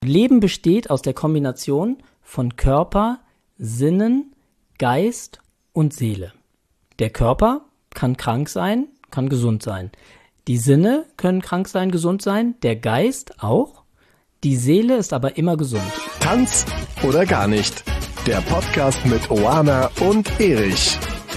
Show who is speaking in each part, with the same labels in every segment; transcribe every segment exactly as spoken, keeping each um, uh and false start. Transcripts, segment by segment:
Speaker 1: Leben besteht aus der Kombination von Körper, Sinnen, Geist und Seele. Der Körper kann krank sein, kann gesund sein. Die Sinne können krank sein, gesund sein, der Geist auch. Die Seele ist aber immer gesund.
Speaker 2: Tanz oder gar nicht. Der Podcast mit Oana und Erich.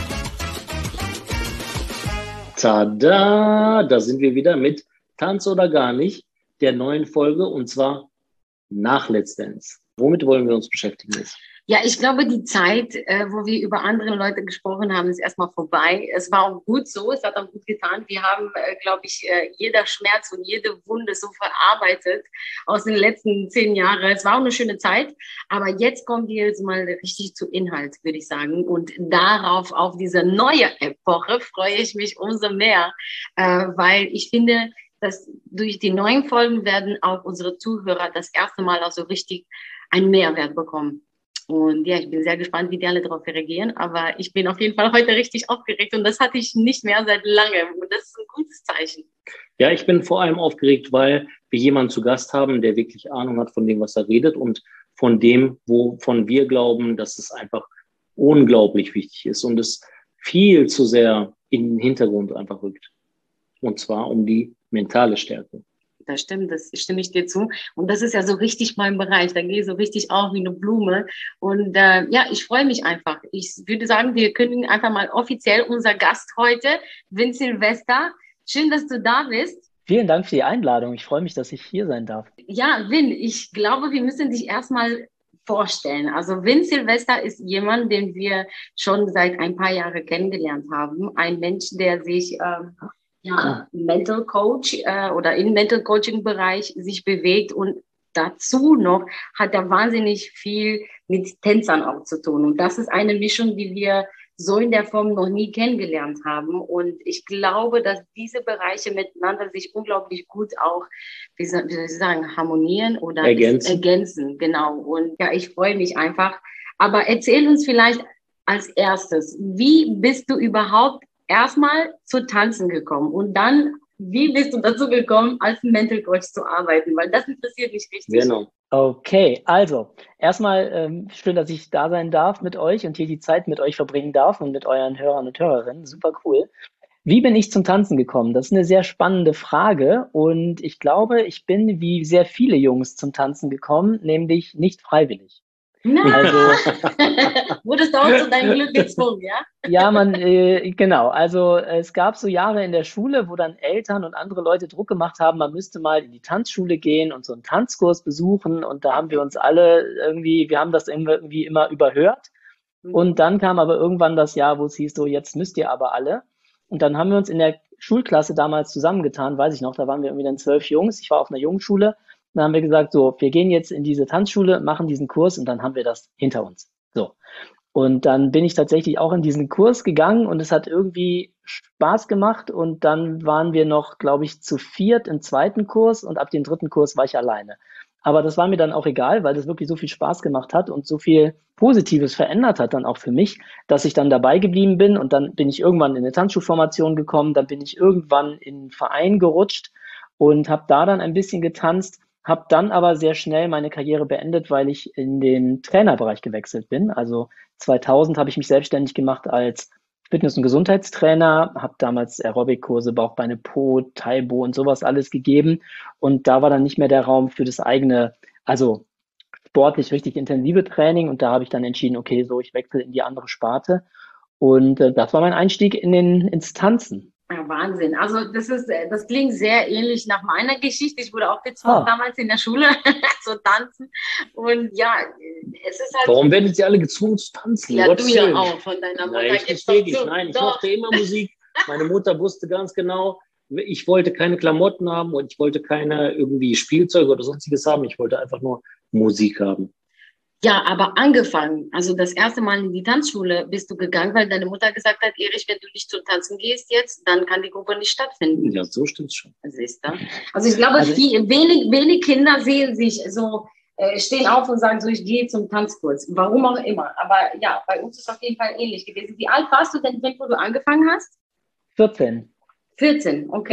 Speaker 3: Tada, da sind wir wieder mit Tanz oder gar nicht, der neuen Folge, und zwar nach Let's Dance. Womit wollen wir uns beschäftigen jetzt?
Speaker 4: Ja, ich glaube, die Zeit, äh, wo wir über andere Leute gesprochen haben, ist erstmal vorbei. Es war auch gut so, es hat auch gut getan. Wir haben, äh, glaube ich, äh, jeder Schmerz und jede Wunde so verarbeitet aus den letzten zehn Jahren. Es war auch eine schöne Zeit, aber jetzt kommen wir jetzt mal richtig zu Inhalt, würde ich sagen. Und darauf, auf diese neue Epoche, freue ich mich umso mehr, äh, weil ich finde, dass durch die neuen Folgen werden auch unsere Zuhörer das erste Mal auch so richtig einen Mehrwert bekommen. Und ja, ich bin sehr gespannt, wie die alle darauf reagieren. Aber ich bin auf jeden Fall heute richtig aufgeregt und das hatte ich nicht mehr seit langem. Und das ist ein gutes Zeichen.
Speaker 3: Ja, ich bin vor allem aufgeregt, weil wir jemanden zu Gast haben, der wirklich Ahnung hat von dem, was er redet und von dem, wovon wir glauben, dass es einfach unglaublich wichtig ist und es viel zu sehr in den Hintergrund einfach rückt. Und zwar um die mentale Stärke.
Speaker 4: Das stimmt, das stimme ich dir zu. Und das ist ja so richtig mein Bereich. Da gehe ich so richtig auf wie eine Blume. Und äh, ja, ich freue mich einfach. Ich würde sagen, wir kündigen einfach mal offiziell unser Gast heute, Vin Silvester. Schön, dass du da bist.
Speaker 1: Vielen Dank für die Einladung. Ich freue mich, dass ich hier sein darf.
Speaker 4: Ja, Vin, ich glaube, wir müssen dich erstmal vorstellen. Also Vin Silvester ist jemand, den wir schon seit ein paar Jahren kennengelernt haben. Ein Mensch, der sich ähm, ja, Mental Coach äh, oder im Mental Coaching Bereich sich bewegt und dazu noch hat er wahnsinnig viel mit Tänzern auch zu tun. Und das ist eine Mischung, die wir so in der Form noch nie kennengelernt haben. Und ich glaube, dass diese Bereiche miteinander sich unglaublich gut auch, wie soll, wie soll ich sagen, harmonieren oder
Speaker 3: ergänzen.
Speaker 4: ergänzen. Genau. Und ja, ich freue mich einfach. Aber erzähl uns vielleicht als erstes, wie bist du überhaupt erstmal zu Tanzen gekommen und dann, wie bist du dazu gekommen, als Mental Coach zu arbeiten? Weil das interessiert mich richtig.
Speaker 3: Genau.
Speaker 1: Okay, also erstmal ähm, schön, dass ich da sein darf mit euch und hier die Zeit mit euch verbringen darf und mit euren Hörern und Hörerinnen. Super cool. Wie bin ich zum Tanzen gekommen? Das ist eine sehr spannende Frage und ich glaube, ich bin wie sehr viele Jungs zum Tanzen gekommen, nämlich nicht freiwillig.
Speaker 4: Nein. Also, wurdest du auch zu deinem Glück gezwungen, ja?
Speaker 1: Ja, man, äh, genau. Also es gab so Jahre in der Schule, wo dann Eltern und andere Leute Druck gemacht haben, man müsste mal in die Tanzschule gehen und so einen Tanzkurs besuchen. Und da haben wir uns alle irgendwie, wir haben das irgendwie immer überhört. Und dann kam aber irgendwann das Jahr, wo es hieß so, jetzt müsst ihr aber alle. Und dann haben wir uns in der Schulklasse damals zusammengetan, weiß ich noch, da waren wir irgendwie dann zwölf Jungs. Ich war auf einer Jungschule. Dann haben wir gesagt, so, wir gehen jetzt in diese Tanzschule, machen diesen Kurs und dann haben wir das hinter uns. So. Und dann bin ich tatsächlich auch in diesen Kurs gegangen und es hat irgendwie Spaß gemacht und dann waren wir noch, glaube ich, zu viert im zweiten Kurs und ab dem dritten Kurs war ich alleine. Aber das war mir dann auch egal, weil das wirklich so viel Spaß gemacht hat und so viel Positives verändert hat dann auch für mich, dass ich dann dabei geblieben bin und dann bin ich irgendwann in eine Tanzschulformation gekommen, dann bin ich irgendwann in einen Verein gerutscht und habe da dann ein bisschen getanzt. Habe dann aber sehr schnell meine Karriere beendet, weil ich in den Trainerbereich gewechselt bin. Also zweitausend habe ich mich selbstständig gemacht als Fitness- und Gesundheitstrainer, habe damals Aerobic-Kurse, Bauch, Beine, Po, Taibo und sowas alles gegeben. Und da war dann nicht mehr der Raum für das eigene, also sportlich richtig intensive Training. Und da habe ich dann entschieden, okay, so ich wechsle in die andere Sparte. Und äh, das war mein Einstieg in den, ins Tanzen.
Speaker 4: Ja, Wahnsinn. Also das ist, das klingt sehr ähnlich nach meiner Geschichte. Ich wurde auch gezwungen, ah. damals in der Schule zu tanzen. Und ja, es ist halt...
Speaker 3: Warum werdet ihr alle gezwungen zu tanzen?
Speaker 4: Ja, du ja auch von deiner Mutter.
Speaker 3: Nein, ich nicht wirklich. Nein, ich mochte immer Musik. Meine Mutter wusste ganz genau, ich wollte keine Klamotten haben und ich wollte keine irgendwie Spielzeuge oder sonstiges haben. Ich wollte einfach nur Musik haben.
Speaker 4: Ja, aber angefangen, also das erste Mal in die Tanzschule bist du gegangen, weil deine Mutter gesagt hat, Erich, wenn du nicht zum Tanzen gehst jetzt, dann kann die Gruppe nicht stattfinden.
Speaker 3: Ja, so stimmt's schon.
Speaker 4: Siehst du? Also ich glaube, also, viel, wenig, wenig Kinder sehen sich so, äh, stehen auf und sagen so, ich gehe zum Tanzkurs. Warum auch immer. Aber ja, bei uns ist es auf jeden Fall ähnlich gewesen. Wie alt warst du denn, wo du angefangen hast?
Speaker 1: vierzehn.
Speaker 4: vierzehn, okay. vierzehn.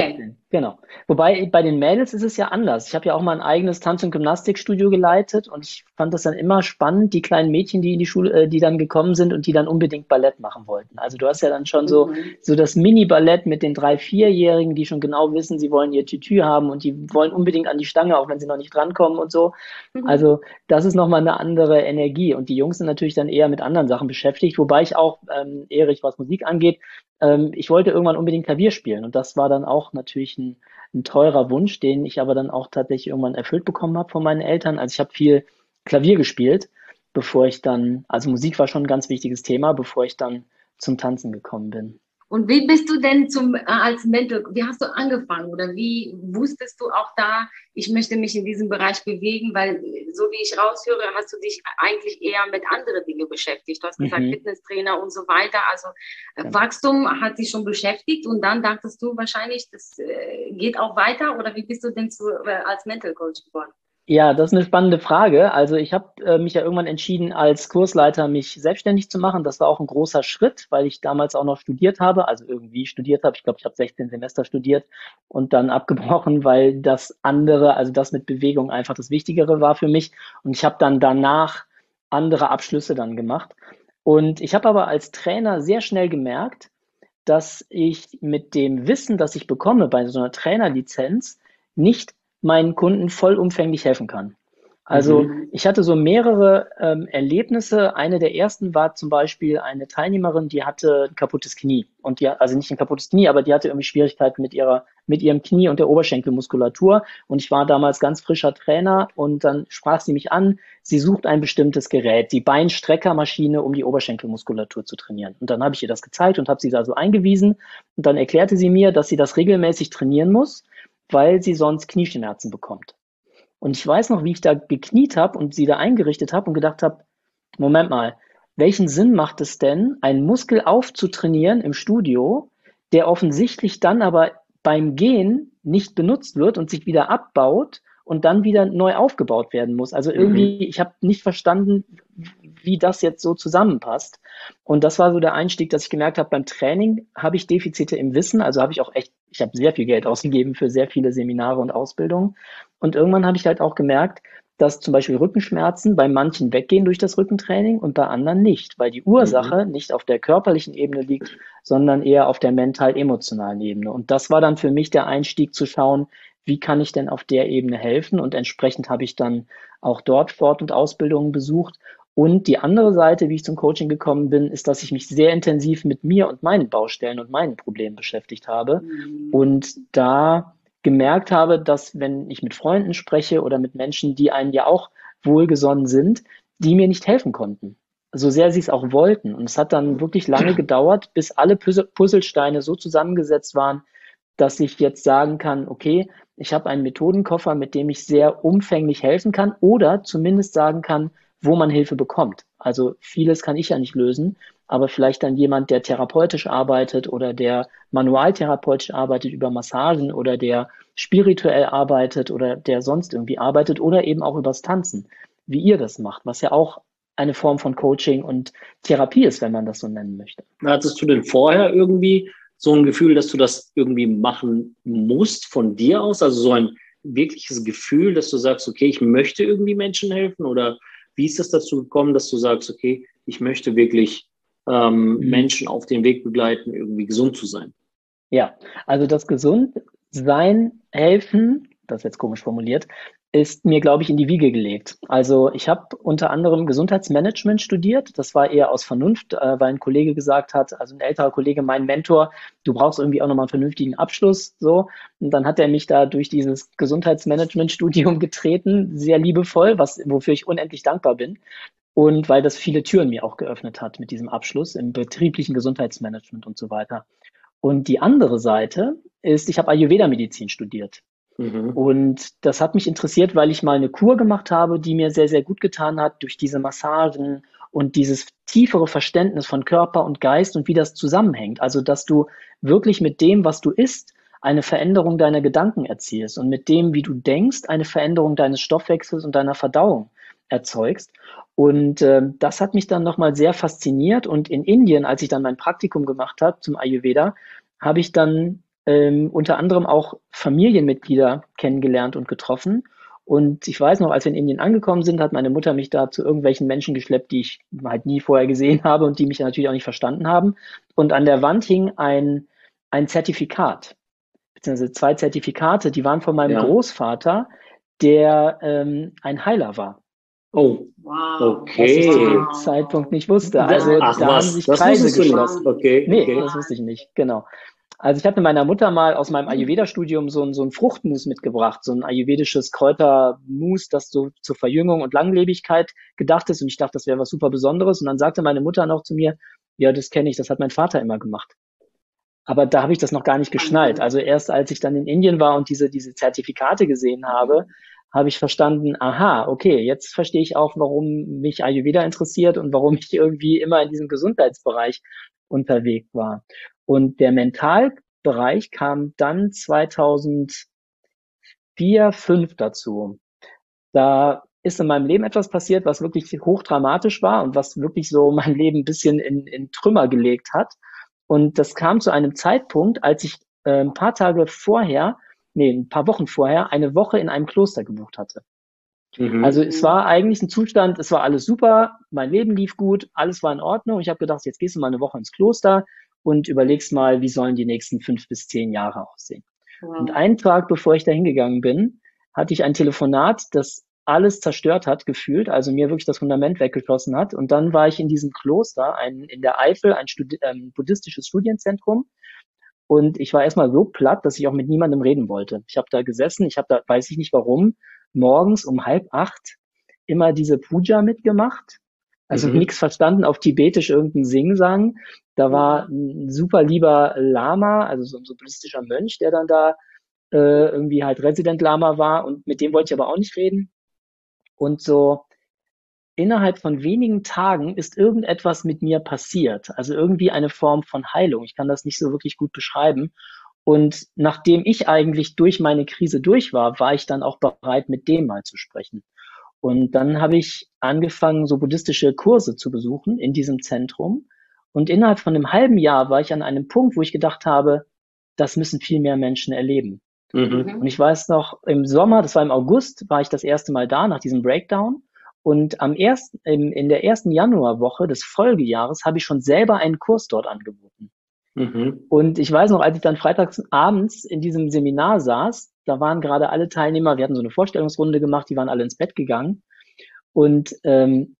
Speaker 1: Genau. Wobei bei den Mädels ist es ja anders. Ich habe ja auch mal ein eigenes Tanz- und Gymnastikstudio geleitet und ich fand das dann immer spannend, die kleinen Mädchen, die in die Schule, äh, die dann gekommen sind und die dann unbedingt Ballett machen wollten. Also du hast ja dann schon so,
Speaker 4: Mhm.
Speaker 1: so das Mini-Ballett mit den drei, vierjährigen, die schon genau wissen, sie wollen ihr Tütü haben und die wollen unbedingt an die Stange, auch wenn sie noch nicht drankommen und so.
Speaker 4: Mhm.
Speaker 1: Also das ist nochmal eine andere Energie und die Jungs sind natürlich dann eher mit anderen Sachen beschäftigt, wobei ich auch, ähm, Erich, was Musik angeht, ähm, ich wollte irgendwann unbedingt Klavier spielen und das war dann auch natürlich ein, ein teurer Wunsch, den ich aber dann auch tatsächlich irgendwann erfüllt bekommen habe von meinen Eltern. Also ich habe viel Klavier gespielt, bevor ich dann, also Musik war schon ein ganz wichtiges Thema, bevor ich dann zum Tanzen gekommen bin.
Speaker 4: Und wie bist du denn zum, äh, als Mentor, wie hast du angefangen oder wie wusstest du auch da, ich möchte mich in diesem Bereich bewegen, weil äh, so wie ich raushöre, hast du dich eigentlich eher mit anderen Dingen beschäftigt. Du hast gesagt,
Speaker 1: Mhm,
Speaker 4: Fitnesstrainer und so weiter. Also äh,
Speaker 1: genau.
Speaker 4: Wachstum hat dich schon beschäftigt und dann dachtest du wahrscheinlich, das äh, geht auch weiter oder wie bist du denn zu, äh, als Mental Coach geworden?
Speaker 1: Ja, das ist eine spannende Frage. Also ich habe äh, mich ja irgendwann entschieden, als Kursleiter mich selbstständig zu machen. Das war auch ein großer Schritt, weil ich damals auch noch studiert habe, also irgendwie studiert habe. Ich glaube, ich habe sechzehn Semester studiert und dann abgebrochen, weil das andere, also das mit Bewegung einfach das Wichtigere war für mich. Und ich habe dann danach andere Abschlüsse dann gemacht. Und ich habe aber als Trainer sehr schnell gemerkt, dass ich mit dem Wissen, das ich bekomme bei so einer Trainerlizenz, nicht meinen Kunden vollumfänglich helfen kann. Also
Speaker 3: Mhm.
Speaker 4: Mhm.
Speaker 1: ich hatte so mehrere ähm, Erlebnisse. Eine der ersten war zum Beispiel eine Teilnehmerin, die hatte ein kaputtes Knie. Und die, also nicht ein kaputtes Knie, aber die hatte irgendwie Schwierigkeiten mit ihrer, mit ihrem Knie und der Oberschenkelmuskulatur. Und ich war damals ganz frischer Trainer und dann sprach sie mich an, sie sucht ein bestimmtes Gerät, die Beinstreckermaschine, um die Oberschenkelmuskulatur zu trainieren. Und dann habe ich ihr das gezeigt und habe sie da so eingewiesen. Und dann erklärte sie mir, dass sie das regelmäßig trainieren muss, weil sie sonst Knieschmerzen bekommt. Und ich weiß noch, wie ich da gekniet habe und sie da eingerichtet habe und gedacht habe, Moment mal, welchen Sinn macht es denn, einen Muskel aufzutrainieren im Studio, der offensichtlich dann aber beim Gehen nicht benutzt wird und sich wieder abbaut und dann wieder neu aufgebaut werden muss. Also
Speaker 3: Mhm.
Speaker 1: irgendwie, ich habe nicht verstanden, wie das jetzt so zusammenpasst. Und das war so der Einstieg, dass ich gemerkt habe, beim Training habe ich Defizite im Wissen, also habe ich auch echt, ich habe sehr viel Geld ausgegeben für sehr viele Seminare und Ausbildungen. Und irgendwann habe ich halt auch gemerkt, dass zum Beispiel Rückenschmerzen bei manchen weggehen durch das Rückentraining und bei anderen nicht, weil die
Speaker 3: Mhm.
Speaker 1: Ursache nicht auf der körperlichen Ebene liegt, sondern eher auf der mental-emotionalen Ebene. Und das war dann für mich der Einstieg zu schauen, wie kann ich denn auf der Ebene helfen? Und entsprechend habe ich dann auch dort Fort- und Ausbildungen besucht. Und die andere Seite, wie ich zum Coaching gekommen bin, ist, dass ich mich sehr intensiv mit mir und meinen Baustellen und meinen Problemen beschäftigt habe.
Speaker 4: Mhm.
Speaker 1: Und da gemerkt habe, dass wenn ich mit Freunden spreche oder mit Menschen, die einem ja auch wohlgesonnen sind, die mir nicht helfen konnten, so sehr sie es auch wollten. Und es hat dann wirklich lange gedauert, bis alle Puzzlesteine so zusammengesetzt waren, dass ich jetzt sagen kann, okay, ich habe einen Methodenkoffer, mit dem ich sehr umfänglich helfen kann oder zumindest sagen kann, wo man Hilfe bekommt. Also vieles kann ich ja nicht lösen, aber vielleicht dann jemand, der therapeutisch arbeitet oder der manualtherapeutisch arbeitet über Massagen oder der spirituell arbeitet oder der sonst irgendwie arbeitet oder eben auch übers Tanzen, wie ihr das macht, was ja auch eine Form von Coaching und Therapie ist, wenn man das so nennen möchte.
Speaker 3: Hattest du denn vorher irgendwie so ein Gefühl, dass du das irgendwie machen musst von dir aus? Also so ein wirkliches Gefühl, dass du sagst, okay, ich möchte irgendwie Menschen helfen? Oder wie ist es dazu gekommen, dass du sagst, okay, ich möchte wirklich ähm,
Speaker 1: Mhm.
Speaker 3: Menschen auf den Weg begleiten, irgendwie gesund zu sein?
Speaker 1: Ja, also das Gesundsein, helfen, das ist jetzt komisch formuliert, ist mir, glaube ich, in die Wiege gelegt. Also ich habe unter anderem Gesundheitsmanagement studiert. Das war eher aus Vernunft, äh, weil ein Kollege gesagt hat, also ein älterer Kollege, mein Mentor, du brauchst irgendwie auch nochmal einen vernünftigen Abschluss. So. Und dann hat er mich da durch dieses Gesundheitsmanagement-Studium getreten, sehr liebevoll, was, wofür ich unendlich dankbar bin. Und weil das viele Türen mir auch geöffnet hat mit diesem Abschluss im betrieblichen Gesundheitsmanagement und so weiter. Und die andere Seite ist, ich habe Ayurveda-Medizin studiert.
Speaker 3: Mhm.
Speaker 1: Und das hat mich interessiert, weil ich mal eine Kur gemacht habe, die mir sehr, sehr gut getan hat durch diese Massagen und dieses tiefere Verständnis von Körper und Geist und wie das zusammenhängt. Also, dass du wirklich mit dem, was du isst, eine Veränderung deiner Gedanken erzielst und mit dem, wie du denkst, eine Veränderung deines Stoffwechsels und deiner Verdauung erzeugst. Und äh, das hat mich dann nochmal sehr fasziniert. Und in Indien, als ich dann mein Praktikum gemacht habe zum Ayurveda, habe ich dann ähm, unter anderem auch Familienmitglieder kennengelernt und getroffen. Und ich weiß noch, als wir in Indien angekommen sind, hat meine Mutter mich da zu irgendwelchen Menschen geschleppt, die ich halt nie vorher gesehen habe und die mich natürlich auch nicht verstanden haben. Und an der Wand hing ein, ein Zertifikat, beziehungsweise zwei Zertifikate, die waren von meinem
Speaker 3: Ja.
Speaker 1: Großvater, der ähm, ein Heiler war.
Speaker 3: Oh,
Speaker 4: Wow.
Speaker 1: Was ich zu dem
Speaker 4: Wow.
Speaker 1: Zeitpunkt nicht wusste. Also
Speaker 3: Ach
Speaker 1: da haben
Speaker 3: was,
Speaker 1: sich
Speaker 3: das
Speaker 1: Kreise
Speaker 3: wusstest du nicht.
Speaker 1: geschlossen.
Speaker 3: Okay,
Speaker 1: Nee,
Speaker 3: okay.
Speaker 1: das wusste ich nicht, genau. Also ich habe mit meiner Mutter mal aus meinem Ayurveda-Studium so ein, so ein Fruchtmus mitgebracht, so ein ayurvedisches Kräutermus, das so zur Verjüngung und Langlebigkeit gedacht ist. Und ich dachte, das wäre was super Besonderes. Und dann sagte meine Mutter noch zu mir, ja, das kenne ich, das hat mein Vater immer gemacht. Aber da habe ich das noch gar nicht geschnallt. Also erst als ich dann in Indien war und diese, diese Zertifikate gesehen habe, habe ich verstanden, aha, okay, jetzt verstehe ich auch, warum mich Ayurveda interessiert und warum ich irgendwie immer in diesem Gesundheitsbereich unterwegs war. Und der Mentalbereich kam dann zweitausendvier, fünf dazu. Da ist in meinem Leben etwas passiert, was wirklich hochdramatisch war und was wirklich so mein Leben ein bisschen in, in Trümmer gelegt hat. Und das kam zu einem Zeitpunkt, als ich äh, ein paar Tage vorher, nee, ein paar Wochen vorher, eine Woche in einem Kloster gebucht hatte.
Speaker 3: Mhm.
Speaker 1: Also es war eigentlich ein Zustand, es war alles super, mein Leben lief gut, alles war in Ordnung. Ich habe gedacht, jetzt gehst du mal eine Woche ins Kloster und überlegst mal, wie sollen die nächsten fünf bis zehn Jahre aussehen.
Speaker 4: Wow.
Speaker 1: Und einen Tag, bevor ich da hingegangen bin, hatte ich ein Telefonat, das alles zerstört hat, gefühlt, also mir wirklich das Fundament weggeschossen hat. Und dann war ich in diesem Kloster, ein, in der Eifel, ein Studi ähm, buddhistisches Studienzentrum. Und ich war erstmal so platt, dass ich auch mit niemandem reden wollte. Ich habe da gesessen, ich habe da, weiß ich nicht warum, morgens um halb acht immer diese Puja mitgemacht. Also
Speaker 3: Mhm.
Speaker 1: nichts verstanden, auf Tibetisch irgendein Singsang. Da war ein super lieber Lama, also so ein so buddhistischer Mönch, der dann da äh, irgendwie halt Resident Lama war. Und mit dem wollte ich aber auch nicht reden. Und so innerhalb von wenigen Tagen ist irgendetwas mit mir passiert. Also irgendwie eine Form von Heilung. Ich kann das nicht so wirklich gut beschreiben. Und nachdem ich eigentlich durch meine Krise durch war, war ich dann auch bereit, mit dem mal zu sprechen. Und dann habe ich angefangen, so buddhistische Kurse zu besuchen in diesem Zentrum. Und innerhalb von einem halben Jahr war ich an einem Punkt, wo ich gedacht habe, das müssen viel mehr Menschen erleben.
Speaker 3: Mhm.
Speaker 1: Und ich weiß noch, im Sommer, das war im August, war ich das erste Mal da nach diesem Breakdown. Und am ersten, im, in der ersten Januarwoche des Folgejahres habe ich schon selber einen Kurs dort angeboten.
Speaker 3: Mhm.
Speaker 1: Und ich weiß noch, als ich dann freitags abends in diesem Seminar saß, da waren gerade alle Teilnehmer, wir hatten so eine Vorstellungsrunde gemacht, die waren alle ins Bett gegangen. Und ähm,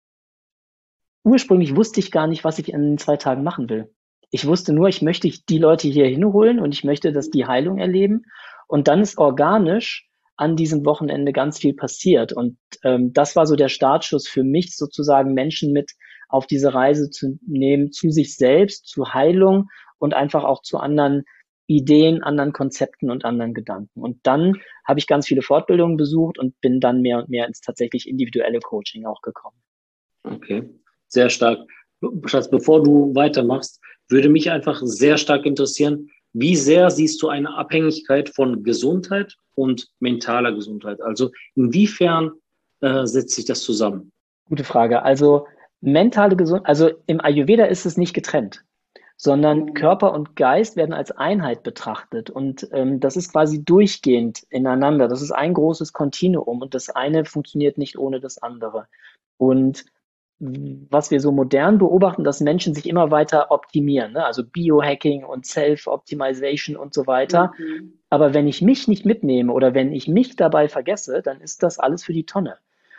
Speaker 1: ursprünglich wusste ich gar nicht, was ich in zwei Tagen machen will. Ich wusste nur, ich möchte die Leute hier hinholen und ich möchte, dass die Heilung erleben. Und dann ist organisch an diesem Wochenende ganz viel passiert. Und ähm, das war so der Startschuss für mich, sozusagen Menschen mit auf diese Reise zu nehmen, zu sich selbst, zu Heilung und einfach auch zu anderen Ideen, anderen Konzepten und anderen Gedanken. Und dann habe ich ganz viele Fortbildungen besucht und bin dann mehr und mehr ins tatsächlich individuelle Coaching auch gekommen.
Speaker 3: Okay, sehr stark. Schatz, bevor du weitermachst, würde mich einfach sehr stark interessieren, wie sehr siehst du eine Abhängigkeit von Gesundheit und mentaler Gesundheit? Also inwiefern äh, setzt sich das zusammen?
Speaker 1: Gute Frage. Also mentale Gesundheit, also im Ayurveda ist es nicht getrennt, sondern
Speaker 4: Mhm.
Speaker 1: Körper und Geist werden als Einheit betrachtet. Und ähm, das ist quasi durchgehend ineinander. Das ist ein großes Kontinuum und das eine funktioniert nicht ohne das andere. Und was wir so modern beobachten, dass Menschen sich immer weiter optimieren, ne? Also Biohacking und Self-Optimization und so weiter.
Speaker 4: Mhm.
Speaker 1: Aber wenn ich mich nicht mitnehme oder wenn ich mich dabei vergesse, dann ist das alles für die Tonne.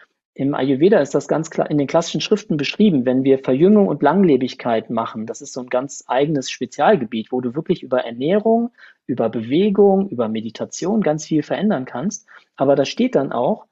Speaker 1: Im Ayurveda ist das ganz klar in den klassischen Schriften beschrieben, wenn wir Verjüngung und Langlebigkeit machen. Das ist so ein ganz eigenes Spezialgebiet, wo du wirklich über Ernährung, über Bewegung, über Meditation ganz viel verändern kannst. Aber da steht dann auch,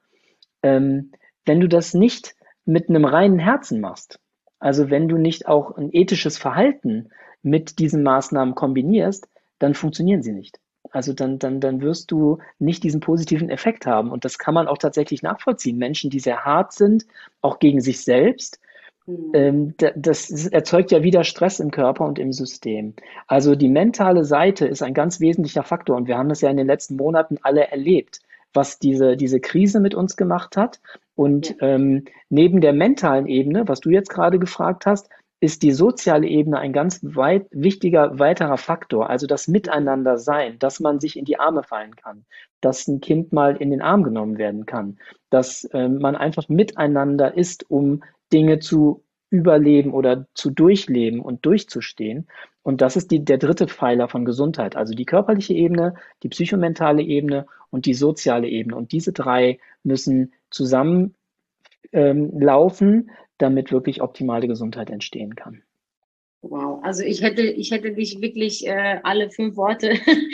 Speaker 1: ähm, wenn du das nicht mit einem reinen Herzen machst, also wenn du nicht auch ein ethisches Verhalten mit diesen Maßnahmen kombinierst, dann funktionieren sie nicht. Also dann, dann, dann wirst du nicht diesen positiven Effekt haben. Und das kann man auch tatsächlich nachvollziehen. Menschen, die sehr hart sind, auch gegen sich selbst,
Speaker 4: Mhm.
Speaker 1: ähm, da- das erzeugt ja wieder Stress im Körper und im System. Also die mentale Seite ist ein ganz wesentlicher Faktor. Und wir haben das ja in den letzten Monaten alle erlebt, was diese, diese Krise mit uns gemacht hat. Und
Speaker 4: Ja.
Speaker 1: ähm, neben der mentalen Ebene, was du jetzt gerade gefragt hast, ist die soziale Ebene ein ganz weit, wichtiger weiterer Faktor, also das Miteinander-Sein, dass man sich in die Arme fallen kann, dass ein Kind mal in den Arm genommen werden kann, dass äh, man einfach miteinander ist, um Dinge zu überleben oder zu durchleben und durchzustehen. Und das ist die, der dritte Pfeiler von Gesundheit, also die körperliche Ebene, die psychomentale Ebene und die soziale Ebene. Und diese drei müssen zusammen ähm, laufen, damit wirklich optimale Gesundheit entstehen kann.
Speaker 4: Wow, also ich hätte, ich hätte dich wirklich äh, alle fünf Worte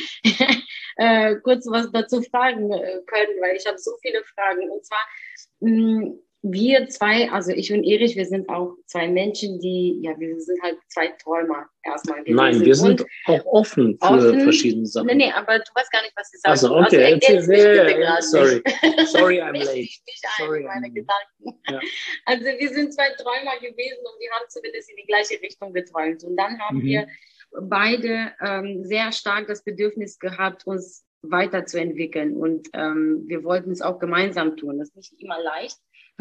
Speaker 4: äh, kurz was dazu fragen äh, können, weil ich habe so viele Fragen. Und zwar, mh, wir zwei, also ich und Erich, wir sind auch zwei Menschen, die, ja, wir sind halt zwei Träumer erstmal gewesen.
Speaker 3: Nein, wir sind auch offen für
Speaker 4: offen,
Speaker 3: verschiedene Sachen.
Speaker 4: Nee, nee, aber du weißt gar nicht, was ich sage.
Speaker 3: Also, okay,
Speaker 4: also,
Speaker 3: erzähl,
Speaker 4: bitte
Speaker 3: yeah, sorry. Sorry, I'm late.
Speaker 4: Nicht, nicht
Speaker 3: Sorry,
Speaker 4: meine
Speaker 3: I'm...
Speaker 4: Gedanken.
Speaker 3: Ja.
Speaker 4: Also wir sind zwei Träumer gewesen und wir haben zumindest in die gleiche Richtung geträumt. Und dann haben mhm. wir beide ähm, sehr stark das Bedürfnis gehabt, uns weiterzuentwickeln. Und ähm, wir wollten es auch gemeinsam tun. Das ist nicht immer leicht,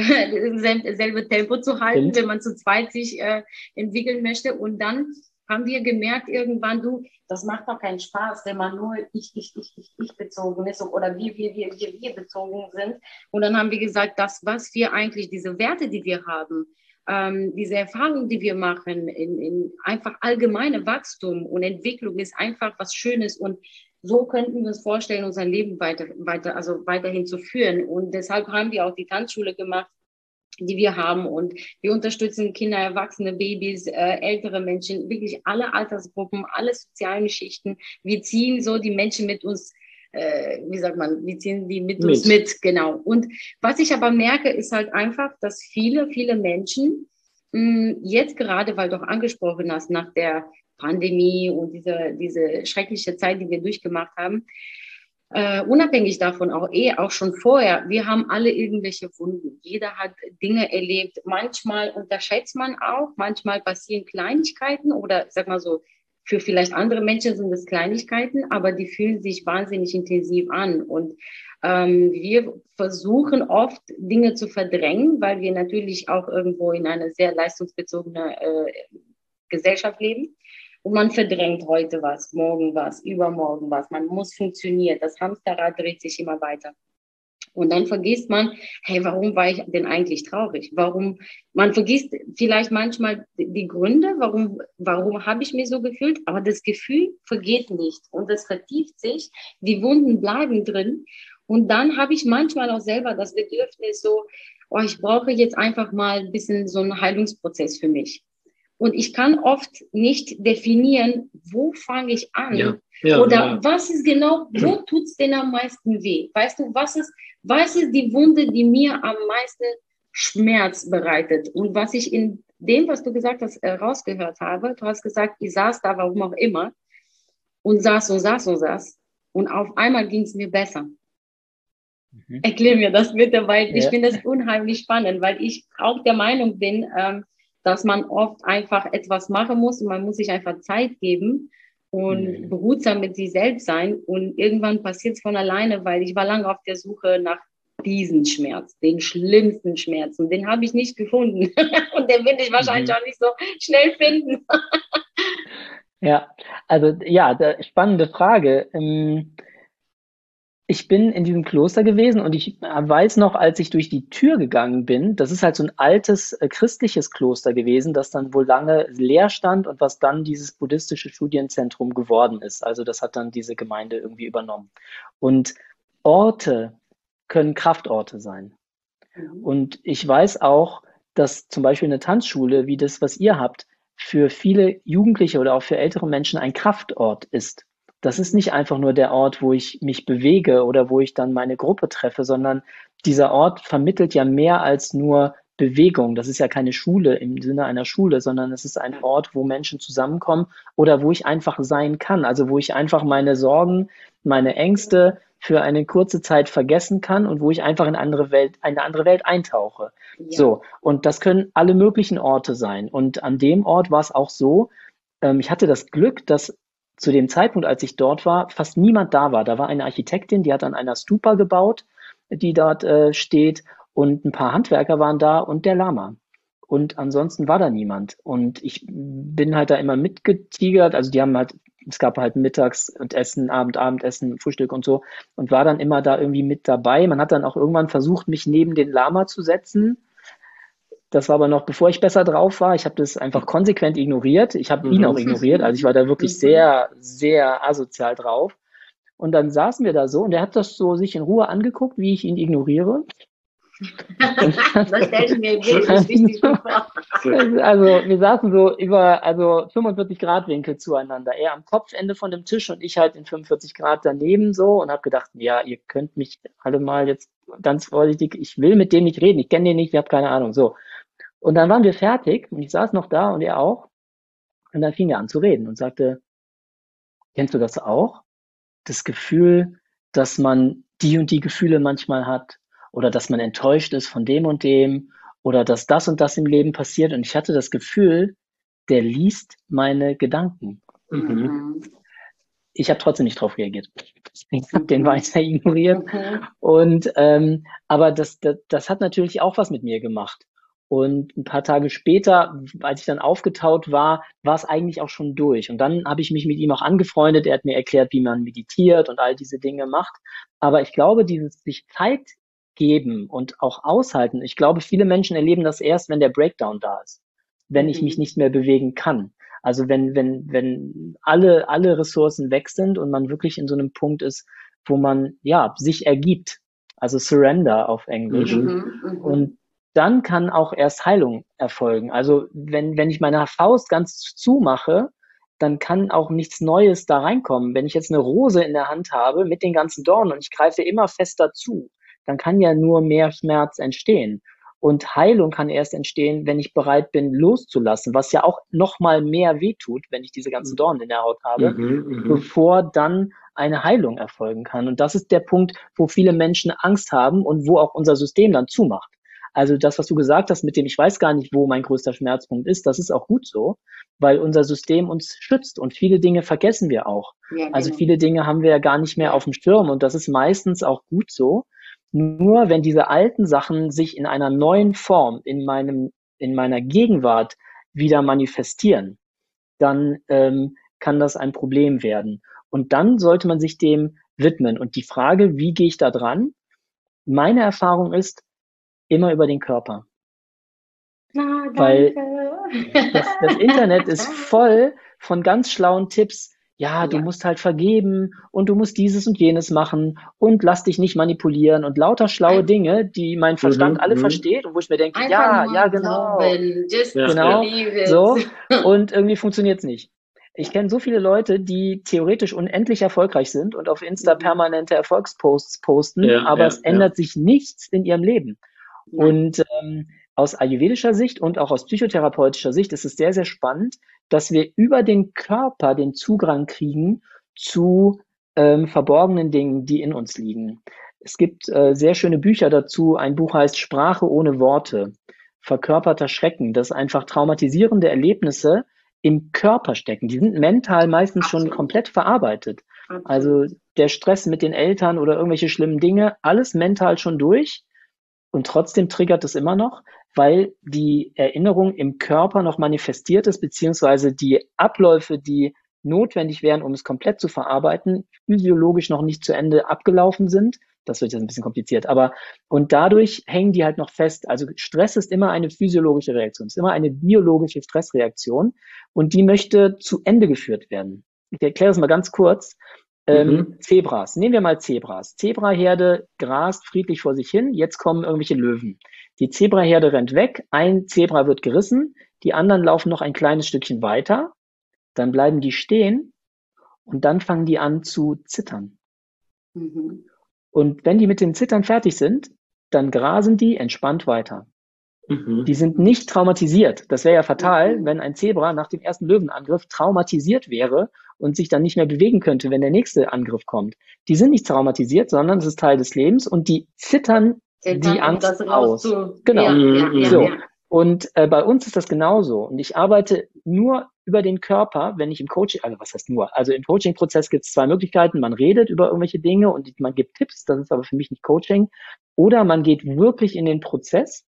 Speaker 4: selbe Tempo zu halten, Stimmt. wenn man zu zweit sich äh, entwickeln möchte. Und dann haben wir gemerkt irgendwann, du, das macht doch keinen Spaß, wenn man nur ich, ich, ich, ich, ich bezogen ist oder wir, wir, wir, wir, wir bezogen sind. Und dann haben wir gesagt, das, was wir eigentlich, diese Werte, die wir haben, ähm, diese Erfahrungen, die wir machen, in, in einfach allgemeine Wachstum und Entwicklung ist einfach was Schönes und so könnten wir uns vorstellen, unser Leben weiter, weiter, also weiterhin zu führen. Und deshalb haben wir auch die Tanzschule gemacht, die wir haben. Und wir unterstützen Kinder, Erwachsene, Babys, äh, ältere Menschen, wirklich alle Altersgruppen, alle sozialen Schichten. Wir ziehen so die Menschen mit uns, äh, wie sagt man, wir ziehen die mit, mit uns mit, genau. Und was ich aber merke, ist halt einfach, dass viele, viele Menschen mh, jetzt gerade, weil du auch angesprochen hast, nach der Pandemie und diese, diese schreckliche Zeit, die wir durchgemacht haben, äh, unabhängig davon, auch eh, auch schon vorher, wir haben alle irgendwelche Wunden. Jeder hat Dinge erlebt. Manchmal unterschätzt man auch, manchmal passieren Kleinigkeiten oder, sag mal so, für vielleicht andere Menschen sind es Kleinigkeiten, aber die fühlen sich wahnsinnig intensiv an. Und ähm, wir versuchen oft, Dinge zu verdrängen, weil wir natürlich auch irgendwo in einer sehr leistungsbezogenen äh, Gesellschaft leben. Und man verdrängt heute was, morgen was, übermorgen was. Man muss funktionieren. Das Hamsterrad dreht sich immer weiter. Und dann vergisst man, hey, warum war ich denn eigentlich traurig? Warum? Man vergisst vielleicht manchmal die Gründe, warum, warum habe ich mich so gefühlt? Aber das Gefühl vergeht nicht und das vertieft sich. Die Wunden bleiben drin. Und dann habe ich manchmal auch selber das Bedürfnis so, oh, ich brauche jetzt einfach mal ein bisschen so einen Heilungsprozess für mich. Und ich kann oft nicht definieren, wo fange ich an?
Speaker 3: Ja, ja,
Speaker 4: oder
Speaker 3: ja.
Speaker 4: was ist genau, wo tut's denn am meisten weh? Weißt du, was ist, was ist die Wunde, die mir am meisten Schmerz bereitet? Und was ich in dem, was du gesagt hast, äh, rausgehört habe, du hast gesagt, ich saß da, warum auch immer, und saß und saß und saß. Und auf einmal ging es mir besser. Mhm. Erklär mir das bitte, weil ja. ich finde das unheimlich spannend, weil ich auch der Meinung bin, ähm, dass man oft einfach etwas machen muss und man muss sich einfach Zeit geben und mhm. behutsam mit sich selbst sein und irgendwann passiert es von alleine, weil ich war lange auf der Suche nach diesem Schmerz, den schlimmsten Schmerz und den habe ich nicht gefunden und den werde ich wahrscheinlich mhm. auch nicht so schnell finden.
Speaker 1: Ja, also ja, da, spannende Frage. Ähm, Ich bin in diesem Kloster gewesen und ich weiß noch, als ich durch die Tür gegangen bin, das ist halt so ein altes äh, christliches Kloster gewesen, das dann wohl lange leer stand und was dann dieses buddhistische Studienzentrum geworden ist. Also das hat dann diese Gemeinde irgendwie übernommen. Und Orte können Kraftorte sein. Mhm. Und ich weiß auch, dass zum Beispiel eine Tanzschule, wie das, was ihr habt, für viele Jugendliche oder auch für ältere Menschen ein Kraftort ist. Das ist nicht einfach nur der Ort, wo ich mich bewege oder wo ich dann meine Gruppe treffe, sondern dieser Ort vermittelt ja mehr als nur Bewegung. Das ist ja keine Schule im Sinne einer Schule, sondern es ist ein Ort, wo Menschen zusammenkommen oder wo ich einfach sein kann. Also wo ich einfach meine Sorgen, meine Ängste für eine kurze Zeit vergessen kann und wo ich einfach in eine andere Welt, eine andere Welt eintauche. Ja. So. Und das können alle möglichen Orte sein. Und an dem Ort war es auch so, ähm, ich hatte das Glück, dass zu dem Zeitpunkt, als ich dort war, fast niemand da war. Da war eine Architektin, die hat an einer Stupa gebaut, die dort äh, steht, und ein paar Handwerker waren da und der Lama. Und ansonsten war da niemand. Und ich bin halt da immer mitgetigert. Also die haben halt, es gab halt mittags und Essen, Abend, Abendessen, Frühstück und so. Und war dann immer da irgendwie mit dabei. Man hat dann auch irgendwann versucht, mich neben den Lama zu setzen. Das war aber noch, bevor ich besser drauf war. Ich habe das einfach konsequent ignoriert. Ich habe ihn auch ignoriert. Also ich war da wirklich sehr, sehr asozial drauf. Und dann saßen wir da so und er hat das so sich in Ruhe angeguckt, wie ich ihn ignoriere.
Speaker 4: Das stelle ich mir wirklich wichtig vor.
Speaker 1: Also wir saßen so über also fünfundvierzig Grad Winkel zueinander. Er am Kopfende von dem Tisch und ich halt in fünfundvierzig Grad daneben so und habe gedacht, ja, ihr könnt mich alle mal jetzt ganz vorsichtig, ich will mit dem nicht reden, ich kenne den nicht, ich habe keine Ahnung. So. Und dann waren wir fertig und ich saß noch da und er auch. Und dann fing er an zu reden und sagte, kennst du das auch? Das Gefühl, dass man die und die Gefühle manchmal hat oder dass man enttäuscht ist von dem und dem oder dass das und das im Leben passiert. Und ich hatte das Gefühl, der liest meine Gedanken.
Speaker 3: Mhm.
Speaker 1: Ich habe trotzdem nicht drauf reagiert. Ich habe den weiter ignoriert.
Speaker 4: Okay.
Speaker 1: Und ähm, aber das, das, das hat natürlich auch was mit mir gemacht. Und ein paar Tage später, als ich dann aufgetaut war, war es eigentlich auch schon durch. Und dann habe ich mich mit ihm auch angefreundet. Er hat mir erklärt, wie man meditiert und all diese Dinge macht. Aber ich glaube, dieses sich Zeit geben und auch aushalten, ich glaube, viele Menschen erleben das erst, wenn der Breakdown da ist, wenn ich mich nicht mehr bewegen kann. Also wenn, wenn, wenn alle, alle Ressourcen weg sind und man wirklich in so einem Punkt ist, wo man, ja, sich ergibt. Also Surrender auf Englisch.
Speaker 3: Mhm.
Speaker 4: Mhm.
Speaker 1: Und dann kann auch erst Heilung erfolgen. Also wenn, wenn ich meine Faust ganz zumache, dann kann auch nichts Neues da reinkommen. Wenn ich jetzt eine Rose in der Hand habe mit den ganzen Dornen und ich greife immer fester zu, dann kann ja nur mehr Schmerz entstehen. Und Heilung kann erst entstehen, wenn ich bereit bin, loszulassen, was ja auch noch mal mehr wehtut, wenn ich diese ganzen Dornen in der Haut habe,
Speaker 3: Mhm. Mhm.
Speaker 1: bevor dann eine Heilung erfolgen kann. Und das ist der Punkt, wo viele Menschen Angst haben und wo auch unser System dann zumacht. Also das, was du gesagt hast mit dem, ich weiß gar nicht, wo mein größter Schmerzpunkt ist, das ist auch gut so, weil unser System uns schützt und viele Dinge vergessen wir auch.
Speaker 4: Ja,
Speaker 1: Also
Speaker 4: genau.
Speaker 1: viele Dinge haben wir ja gar nicht mehr auf dem Schirm und das ist meistens auch gut so. Nur wenn diese alten Sachen sich in einer neuen Form in meinem, in meiner Gegenwart wieder manifestieren, dann ähm, kann das ein Problem werden. Und dann sollte man sich dem widmen. Und die Frage, wie gehe ich da dran? Meine Erfahrung ist, immer über den Körper.
Speaker 4: Na,
Speaker 1: Weil
Speaker 4: danke.
Speaker 1: das, das Internet ist voll von ganz schlauen Tipps. Ja, du
Speaker 4: Ja.
Speaker 1: musst halt vergeben und du musst dieses und jenes machen und lass dich nicht manipulieren und lauter schlaue
Speaker 4: Ein-
Speaker 1: Dinge, die mein Verstand
Speaker 3: Mhm,
Speaker 1: alle
Speaker 3: mhm.
Speaker 1: versteht und wo ich mir denke,
Speaker 4: Einfach
Speaker 1: ja,
Speaker 4: nur
Speaker 1: ja, genau,
Speaker 4: glauben. Just
Speaker 3: Ja,
Speaker 1: genau,
Speaker 4: believe it.
Speaker 1: so. Und irgendwie funktioniert's nicht. Ich kenne so viele Leute, die theoretisch unendlich erfolgreich sind und auf Insta
Speaker 4: Mhm.
Speaker 1: permanente Erfolgsposts posten,
Speaker 3: Ja,
Speaker 1: aber
Speaker 3: ja,
Speaker 1: es ändert sich nichts in ihrem Leben.
Speaker 4: Nein.
Speaker 1: Und ähm, aus ayurvedischer Sicht und auch aus psychotherapeutischer Sicht ist es sehr, sehr spannend, dass wir über den Körper den Zugang kriegen zu ähm, verborgenen Dingen, die in uns liegen. Es gibt äh, sehr schöne Bücher dazu. Ein Buch heißt Sprache ohne Worte, verkörperter Schrecken, dass einfach traumatisierende Erlebnisse im Körper stecken. Die sind mental meistens schon
Speaker 4: Absolut.
Speaker 1: komplett verarbeitet.
Speaker 4: Absolut.
Speaker 1: Also der Stress mit den Eltern oder irgendwelche schlimmen Dinge, alles mental schon durch. Und trotzdem triggert es immer noch, weil die Erinnerung im Körper noch manifestiert ist, beziehungsweise die Abläufe, die notwendig wären, um es komplett zu verarbeiten, physiologisch noch nicht zu Ende abgelaufen sind. Das wird jetzt ein bisschen kompliziert, aber und dadurch hängen die halt noch fest. Also Stress ist immer eine physiologische Reaktion, ist immer eine biologische Stressreaktion und die möchte zu Ende geführt werden. Ich erkläre das mal ganz kurz. Ähm,
Speaker 3: Mhm.
Speaker 1: Zebras. Nehmen wir mal Zebras. Zebraherde grast friedlich vor sich hin. Jetzt kommen irgendwelche Löwen. Die Zebraherde rennt weg. Ein Zebra wird gerissen. Die anderen laufen noch ein kleines Stückchen weiter. Dann bleiben die stehen und dann fangen die an zu zittern.
Speaker 4: Mhm.
Speaker 1: Und wenn die mit dem Zittern fertig sind, dann grasen die entspannt weiter.
Speaker 3: Mhm.
Speaker 1: Die sind nicht traumatisiert. Das wäre ja fatal,
Speaker 4: Mhm.
Speaker 1: wenn ein Zebra nach dem ersten Löwenangriff traumatisiert wäre und sich dann nicht mehr bewegen könnte, wenn der nächste Angriff kommt. Die sind nicht traumatisiert, sondern es ist Teil des Lebens und die zittern
Speaker 4: Zittern,
Speaker 1: die
Speaker 4: um
Speaker 1: Angst
Speaker 4: das
Speaker 1: aus.
Speaker 4: rauszu-
Speaker 1: Genau.
Speaker 4: Ja, ja, ja,
Speaker 1: So.
Speaker 4: ja.
Speaker 1: Und äh, bei uns ist das genauso. Und ich arbeite nur über den Körper, wenn ich im Coaching, also was heißt nur? Also im Coaching-Prozess gibt es zwei Möglichkeiten. Man redet über irgendwelche Dinge und man gibt Tipps, das ist aber für mich nicht Coaching. Oder man geht wirklich in den Prozess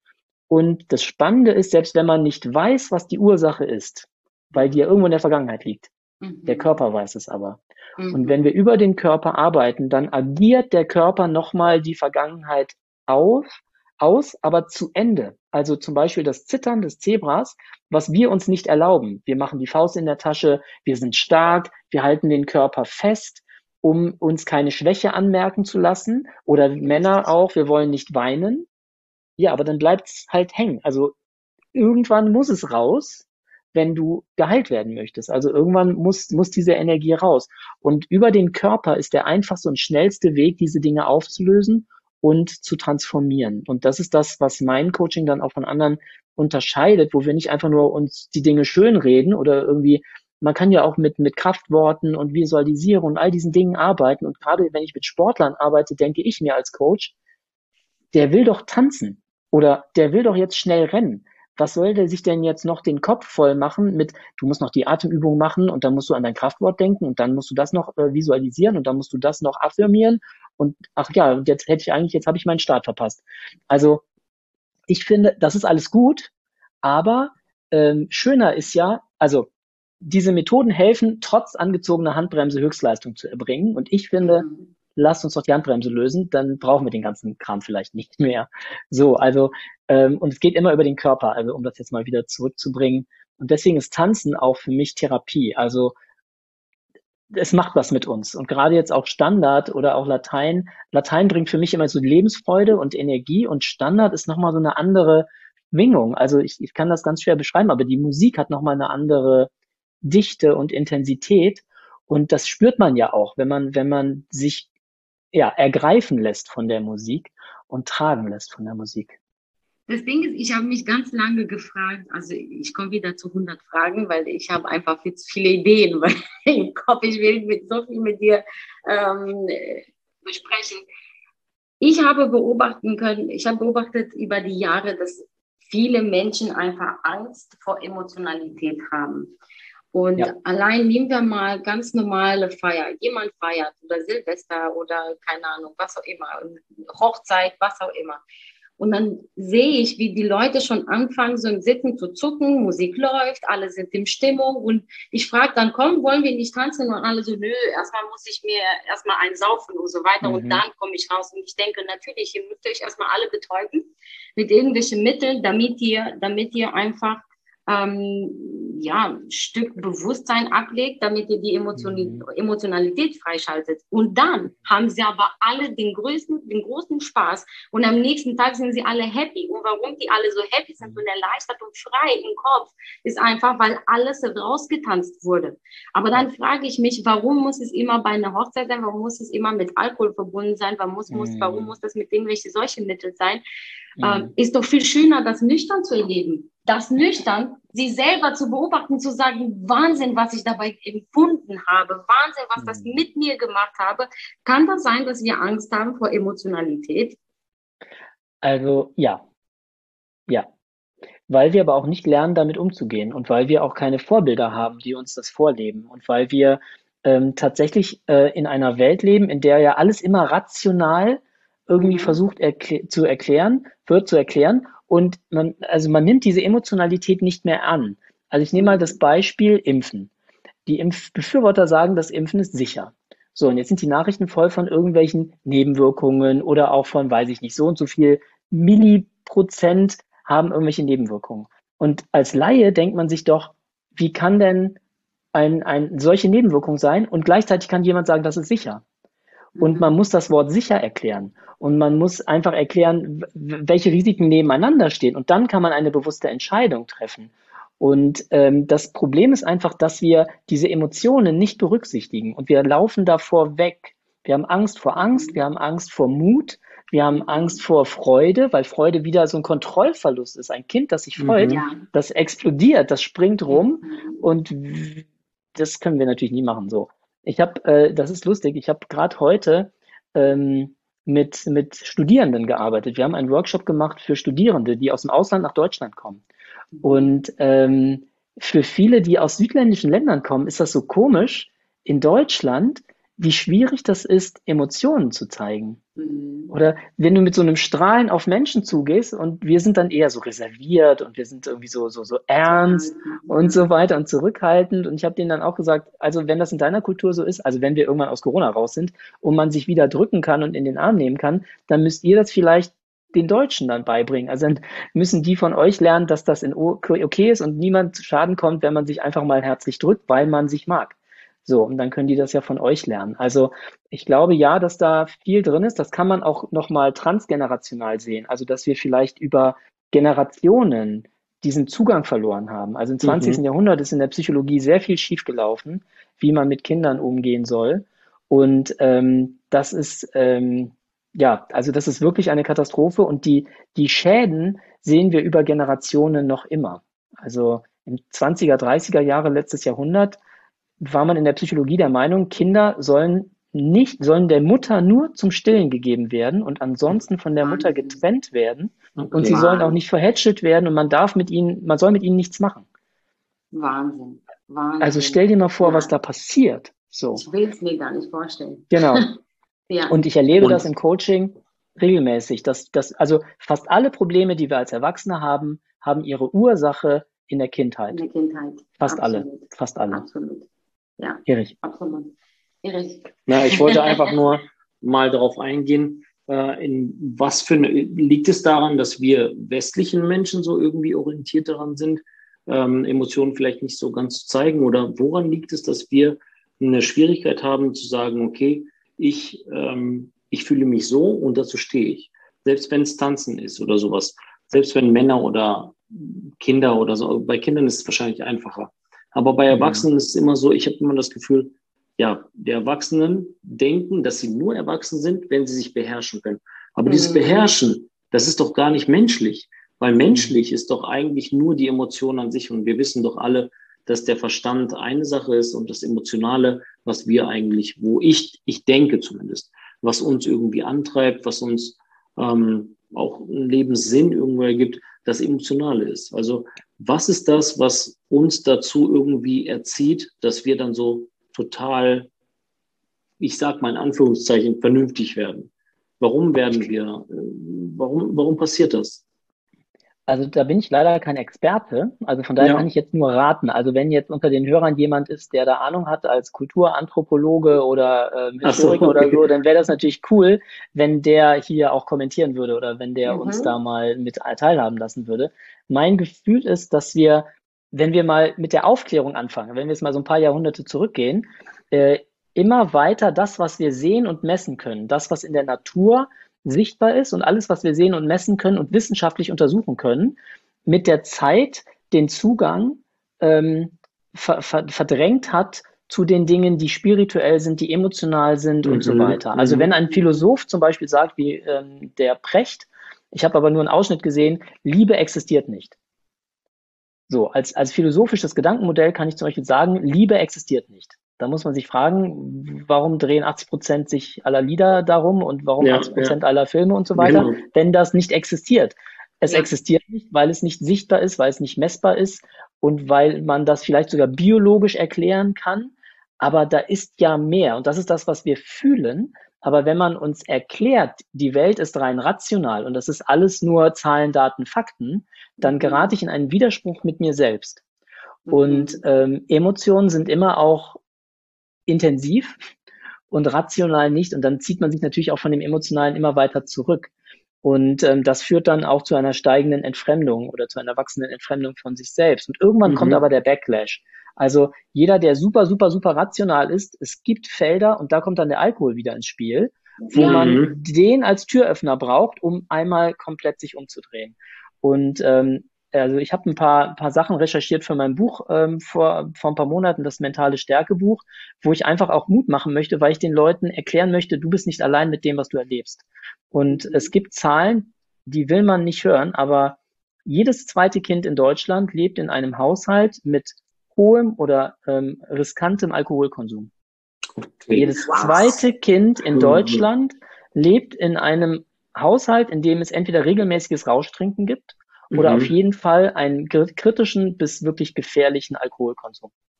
Speaker 1: Und das Spannende ist, selbst wenn man nicht weiß, was die Ursache ist, weil die ja irgendwo in der Vergangenheit liegt,
Speaker 4: Mhm.
Speaker 1: der Körper weiß es aber.
Speaker 4: Mhm.
Speaker 1: Und wenn wir über den Körper arbeiten, dann agiert der Körper nochmal die Vergangenheit auf, aus, aber zu Ende. Also zum Beispiel das Zittern des Zebras, was wir uns nicht erlauben. Wir machen die Faust in der Tasche, wir sind stark, wir halten den Körper fest, um uns keine Schwäche anmerken zu lassen. Oder Männer auch, wir wollen nicht weinen. Ja, aber dann bleibt's halt hängen. Also irgendwann muss es raus, wenn du geheilt werden möchtest. Also irgendwann muss, muss diese Energie raus. Und über den Körper ist der einfachste und schnellste Weg, diese Dinge aufzulösen und zu transformieren. Und das ist das, was mein Coaching dann auch von anderen unterscheidet, wo wir nicht einfach nur uns die Dinge schönreden oder irgendwie, man kann ja auch mit, mit Kraftworten und Visualisierung und all diesen Dingen arbeiten. Und gerade wenn ich mit Sportlern arbeite, denke ich mir als Coach, der will doch tanzen oder der will doch jetzt schnell rennen. Was soll der sich denn jetzt noch den Kopf voll machen mit, du musst noch die Atemübung machen und dann musst du an dein Kraftwort denken und dann musst du das noch äh, visualisieren und dann musst du das noch affirmieren und ach ja, und jetzt hätte ich eigentlich, jetzt habe ich meinen Start verpasst. Also ich finde, das ist alles gut, aber ähm, schöner ist ja, also diese Methoden helfen, trotz angezogener Handbremse Höchstleistung zu erbringen. Und ich finde,
Speaker 4: Mhm.
Speaker 1: lasst uns doch die Handbremse lösen, dann brauchen wir den ganzen Kram vielleicht nicht mehr. So, also, ähm, und es geht immer über den Körper, also um das jetzt mal wieder zurückzubringen. Und deswegen ist Tanzen auch für mich Therapie. Also es macht was mit uns. Und gerade jetzt auch Standard oder auch Latein. Latein bringt für mich immer so Lebensfreude und Energie und Standard ist nochmal so eine andere Schwingung. Also ich, ich kann das ganz schwer beschreiben, aber die Musik hat nochmal eine andere Dichte und Intensität. Und das spürt man ja auch, wenn man, wenn man sich ja, ergreifen lässt von der Musik und tragen lässt von der Musik.
Speaker 4: Das Ding ist, ich habe mich ganz lange gefragt, also ich komme wieder zu hundert Fragen, weil ich habe einfach viel zu viele Ideen weil im Kopf. Ich will mit so viel mit dir ähm, besprechen. Ich habe beobachten können, ich habe beobachtet über die Jahre, dass viele Menschen einfach Angst vor Emotionalität haben. Und
Speaker 1: Ja.
Speaker 4: allein nehmen wir mal ganz normale Feier. Jemand feiert oder Silvester oder keine Ahnung, was auch immer, Hochzeit, was auch immer. Und dann sehe ich, wie die Leute schon anfangen, so im Sitzen zu zucken, Musik läuft, alle sind in Stimmung und ich frage dann, komm, wollen wir nicht tanzen? Und alle so, nö, erstmal muss ich mir erstmal einsaufen und so weiter
Speaker 1: Mhm.
Speaker 4: und dann komme ich raus. Und ich denke, natürlich, ihr müsst euch erstmal alle betäuben mit irgendwelchen Mitteln, damit ihr, damit ihr einfach ähm, ja, ein Stück Bewusstsein ablegt, damit ihr die Emotion
Speaker 1: Mhm.
Speaker 4: Emotionalität freischaltet. Und dann haben sie aber alle den größten, den großen Spaß und am nächsten Tag sind sie alle happy. Und warum die alle so happy sind und erleichtert und frei im Kopf, ist einfach, weil alles rausgetanzt wurde. Aber dann frage ich mich, warum muss es immer bei einer Hochzeit sein? Warum muss es immer mit Alkohol verbunden sein? Warum muss, muss,
Speaker 1: Mhm.
Speaker 4: warum muss das mit irgendwelchen solchen Mitteln sein?
Speaker 1: Mhm.
Speaker 4: Ähm, ist doch viel schöner, das nüchtern zu erleben. Das nüchtern, sie selber zu beobachten, zu sagen, Wahnsinn, was ich dabei empfunden habe, Wahnsinn, was das
Speaker 1: Mhm.
Speaker 4: mit mir gemacht habe. Kann das sein, dass wir Angst haben vor Emotionalität?
Speaker 1: Also ja, ja. Weil wir aber auch nicht lernen, damit umzugehen und weil wir auch keine Vorbilder haben, die uns das vorleben und weil wir ähm, tatsächlich äh, in einer Welt leben, in der ja alles immer rational irgendwie
Speaker 4: Mhm.
Speaker 1: versucht erkl- zu erklären, wird zu erklären und man, also man nimmt diese Emotionalität nicht mehr an. Also ich nehme mal das Beispiel Impfen. Die Impfbefürworter sagen, das Impfen ist sicher. So, und jetzt sind die Nachrichten voll von irgendwelchen Nebenwirkungen oder auch von, weiß ich nicht, so und so viel Milliprozent haben irgendwelche Nebenwirkungen. Und als Laie denkt man sich doch, wie kann denn ein, ein solche Nebenwirkung sein? Und gleichzeitig kann jemand sagen, das ist sicher. Und man muss das Wort sicher erklären. Und man muss einfach erklären, w- welche Risiken nebeneinander stehen. Und dann kann man eine bewusste Entscheidung treffen. Und ähm, das Problem ist einfach, dass wir diese Emotionen nicht berücksichtigen. Und wir laufen davor weg. Wir haben Angst vor Angst, wir haben Angst vor Mut, wir haben Angst vor Freude, weil Freude wieder so ein Kontrollverlust ist. Ein Kind, das sich freut,
Speaker 4: Ja.
Speaker 1: das explodiert, das springt rum und w- das können wir natürlich nie machen so. Ich habe, äh, das ist lustig, ich habe gerade heute ähm, mit, mit Studierenden gearbeitet. Wir haben einen Workshop gemacht für Studierende, die aus dem Ausland nach Deutschland kommen. Und ähm, für viele, die aus südländischen Ländern kommen, ist das so komisch. In Deutschland wie schwierig das ist, Emotionen zu zeigen.
Speaker 4: Mhm.
Speaker 1: Oder wenn du mit so einem Strahlen auf Menschen zugehst und wir sind dann eher so reserviert und wir sind irgendwie so, so, so ernst und so weiter und zurückhaltend. Und ich habe denen dann auch gesagt, also wenn das in deiner Kultur so ist, also wenn wir irgendwann aus Corona raus sind und man sich wieder drücken kann und in den Arm nehmen kann, dann müsst ihr das vielleicht den Deutschen dann beibringen. Also dann müssen die von euch lernen, dass das in okay ist und niemand zu Schaden kommt, wenn man sich einfach mal herzlich drückt, weil man sich mag. So, und dann können die das ja von euch lernen. Also ich glaube ja, dass da viel drin ist. Das kann man auch nochmal transgenerational sehen. Also dass wir vielleicht über Generationen diesen Zugang verloren haben. Also im zwanzigsten
Speaker 3: Mhm.
Speaker 1: Jahrhundert ist in der Psychologie sehr viel schiefgelaufen, wie man mit Kindern umgehen soll. Und ähm, das ist ähm, ja, also das ist wirklich eine Katastrophe. Und die die Schäden sehen wir über Generationen noch immer. Also im zwanziger, dreißiger Jahre letztes Jahrhundert war man in der Psychologie der Meinung, Kinder sollen nicht, sollen der Mutter nur zum Stillen gegeben werden und ansonsten von der Mutter
Speaker 4: Wahnsinn.
Speaker 1: getrennt werden. Und
Speaker 3: Okay.
Speaker 1: sie sollen auch nicht verhätschelt werden und man darf mit ihnen, man soll mit ihnen nichts machen.
Speaker 4: Wahnsinn. Wahnsinn.
Speaker 1: Also stell dir mal vor,
Speaker 4: Ja.
Speaker 1: was da passiert. So,
Speaker 4: Ich will es mir gar nicht vorstellen.
Speaker 1: genau.
Speaker 4: Ja.
Speaker 1: Und ich erlebe
Speaker 3: Und-
Speaker 1: das im Coaching regelmäßig, dass, dass also fast alle Probleme, die wir als Erwachsene haben, haben ihre Ursache in der
Speaker 4: In
Speaker 1: Kindheit.
Speaker 4: der Kindheit.
Speaker 1: Fast alle,
Speaker 4: Absolut.
Speaker 1: fast alle.
Speaker 4: Absolut. Ja,
Speaker 1: Erich.
Speaker 4: absolut. Erich.
Speaker 3: Na, ich wollte einfach nur mal darauf eingehen, äh, in was für eine, liegt es daran, dass wir westlichen Menschen so irgendwie orientiert daran sind, ähm, Emotionen vielleicht nicht so ganz zu zeigen? Oder woran liegt es, dass wir eine Schwierigkeit haben zu sagen, okay, ich, ähm, ich fühle mich so und dazu stehe ich. Selbst wenn es Tanzen ist oder sowas. Selbst wenn Männer oder Kinder oder so, bei Kindern ist es wahrscheinlich einfacher. Aber bei Erwachsenen ist es immer so, ich habe immer das Gefühl, ja, die Erwachsenen denken, dass sie nur erwachsen sind, wenn sie sich beherrschen können. Aber
Speaker 4: Mhm.
Speaker 3: dieses Beherrschen, das ist doch gar nicht menschlich, weil menschlich ist doch eigentlich nur die Emotion an sich. Und wir wissen doch alle, dass der Verstand eine Sache ist und das Emotionale, was wir eigentlich, wo ich, ich denke zumindest, was uns irgendwie antreibt, was uns ähm, auch einen Lebenssinn irgendwo ergibt, das Emotionale ist. Also was ist das, was uns dazu irgendwie erzieht, dass wir dann so total, ich sag mal in Anführungszeichen, vernünftig werden? Warum werden wir, äh, warum, warum passiert das?
Speaker 1: Also da bin ich leider kein Experte. Also von daher
Speaker 3: Ja.
Speaker 1: kann ich jetzt nur raten. Also wenn jetzt unter den Hörern jemand ist, der da Ahnung hat als Kulturanthropologe oder ähm,
Speaker 3: Ach so,
Speaker 1: Historiker oder
Speaker 3: okay.
Speaker 1: so, dann wäre das natürlich cool, wenn der hier auch kommentieren würde oder wenn der
Speaker 4: Mhm.
Speaker 1: uns da mal mit teilhaben lassen würde. Mein Gefühl ist, dass wir, wenn wir mal mit der Aufklärung anfangen, wenn wir jetzt mal so ein paar Jahrhunderte zurückgehen, äh, immer weiter das, was wir sehen und messen können, das, was in der Natur sichtbar ist und alles, was wir sehen und messen können und wissenschaftlich untersuchen können, mit der Zeit den Zugang ähm, ver ver verdrängt hat zu den Dingen, die spirituell sind, die emotional sind und so
Speaker 3: Mhm,
Speaker 1: weiter. Also
Speaker 3: mhm.
Speaker 1: wenn ein Philosoph zum Beispiel sagt, wie ähm, der Precht, ich habe aber nur einen Ausschnitt gesehen, Liebe existiert nicht. So, als, als philosophisches Gedankenmodell kann ich zum Beispiel sagen, Liebe existiert nicht. Da muss man sich fragen, warum drehen achtzig Prozent sich aller Lieder darum und warum
Speaker 3: Ja,
Speaker 1: achtzig Prozent aller Filme und so weiter,
Speaker 3: Genau.
Speaker 1: wenn das nicht existiert. Es
Speaker 4: Ja.
Speaker 1: existiert nicht, weil es nicht sichtbar ist, weil es nicht messbar ist und weil man das vielleicht sogar biologisch erklären kann. Aber da ist ja mehr und das ist das, was wir fühlen. Aber wenn man uns erklärt, die Welt ist rein rational und das ist alles nur Zahlen, Daten, Fakten, dann
Speaker 4: Mhm.
Speaker 1: gerate ich in einen Widerspruch mit mir selbst.
Speaker 4: Mhm.
Speaker 1: Und ähm, Emotionen sind immer auch intensiv und rational nicht. Und dann zieht man sich natürlich auch von dem Emotionalen immer weiter zurück. Und ähm, das führt dann auch zu einer steigenden Entfremdung oder zu einer wachsenden Entfremdung von sich selbst. Und irgendwann
Speaker 3: Mhm.
Speaker 1: kommt aber der Backlash. Also jeder, der super, super, super rational ist, es gibt Felder und da kommt dann der Alkohol wieder ins Spiel, wo
Speaker 4: Ja.
Speaker 1: man
Speaker 3: Mhm.
Speaker 1: den als Türöffner braucht, um einmal komplett sich umzudrehen. Und ähm, also ich habe ein paar, paar Sachen recherchiert für mein Buch ähm, vor, vor ein paar Monaten, das mentale Stärke-Buch, wo ich einfach auch Mut machen möchte, weil ich den Leuten erklären möchte, du bist nicht allein mit dem, was du erlebst. Und
Speaker 4: Mhm.
Speaker 1: es gibt Zahlen, die will man nicht hören, aber jedes zweite Kind in Deutschland lebt in einem Haushalt mit hohem oder ähm, riskantem Alkoholkonsum.
Speaker 3: Okay.
Speaker 1: Jedes
Speaker 4: Wow.
Speaker 1: zweite Kind in
Speaker 3: Mhm.
Speaker 1: Deutschland lebt in einem Haushalt, in dem es entweder regelmäßiges Rauschtrinken gibt oder
Speaker 3: Mhm.
Speaker 1: auf jeden Fall einen kritischen bis wirklich gefährlichen Alkoholkonsum.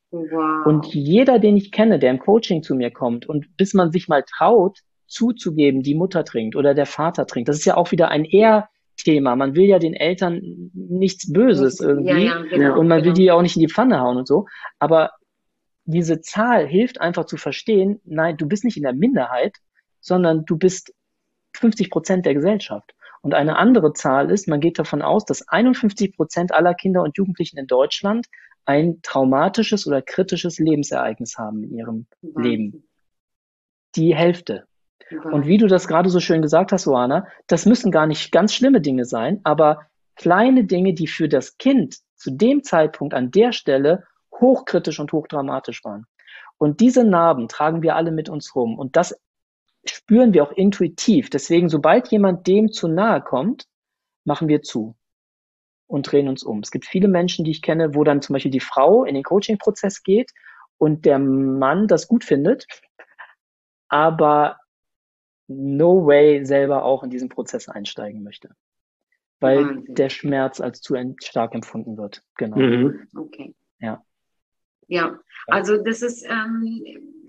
Speaker 4: Wow.
Speaker 1: Und jeder, den ich kenne, der im Coaching zu mir kommt und bis man sich mal traut, zuzugeben, die Mutter trinkt oder der Vater trinkt, das ist ja auch wieder ein Ehrthema. Man will ja den Eltern nichts Böses irgendwie
Speaker 4: Ja, ja, genau,
Speaker 1: und man will
Speaker 4: genau.
Speaker 1: die ja auch nicht in die Pfanne hauen und so. Aber diese Zahl hilft einfach zu verstehen, nein, du bist nicht in der Minderheit, sondern du bist fünfzig Prozent der Gesellschaft. Und eine andere Zahl ist, man geht davon aus, dass einundfünfzig Prozent aller Kinder und Jugendlichen in Deutschland ein traumatisches oder kritisches Lebensereignis haben in ihrem
Speaker 4: Wahnsinn.
Speaker 1: Leben. Die Hälfte.
Speaker 4: Wahnsinn.
Speaker 1: Und wie du das gerade so schön gesagt hast, Oana, das müssen gar nicht ganz schlimme Dinge sein, aber kleine Dinge, die für das Kind zu dem Zeitpunkt an der Stelle hochkritisch und hochdramatisch waren. Und diese Narben tragen wir alle mit uns rum. Und das spüren wir auch intuitiv. Deswegen, sobald jemand dem zu nahe kommt, machen wir zu und drehen uns um. Es gibt viele Menschen, die ich kenne, wo dann zum Beispiel die Frau in den Coaching-Prozess geht und der Mann das gut findet, aber no way selber auch in diesen Prozess einsteigen möchte. Weil
Speaker 4: Wahnsinn.
Speaker 1: der Schmerz als zu stark empfunden wird. Genau.
Speaker 3: Mhm.
Speaker 4: Okay.
Speaker 1: Ja.
Speaker 4: Ja, also das ist, ähm,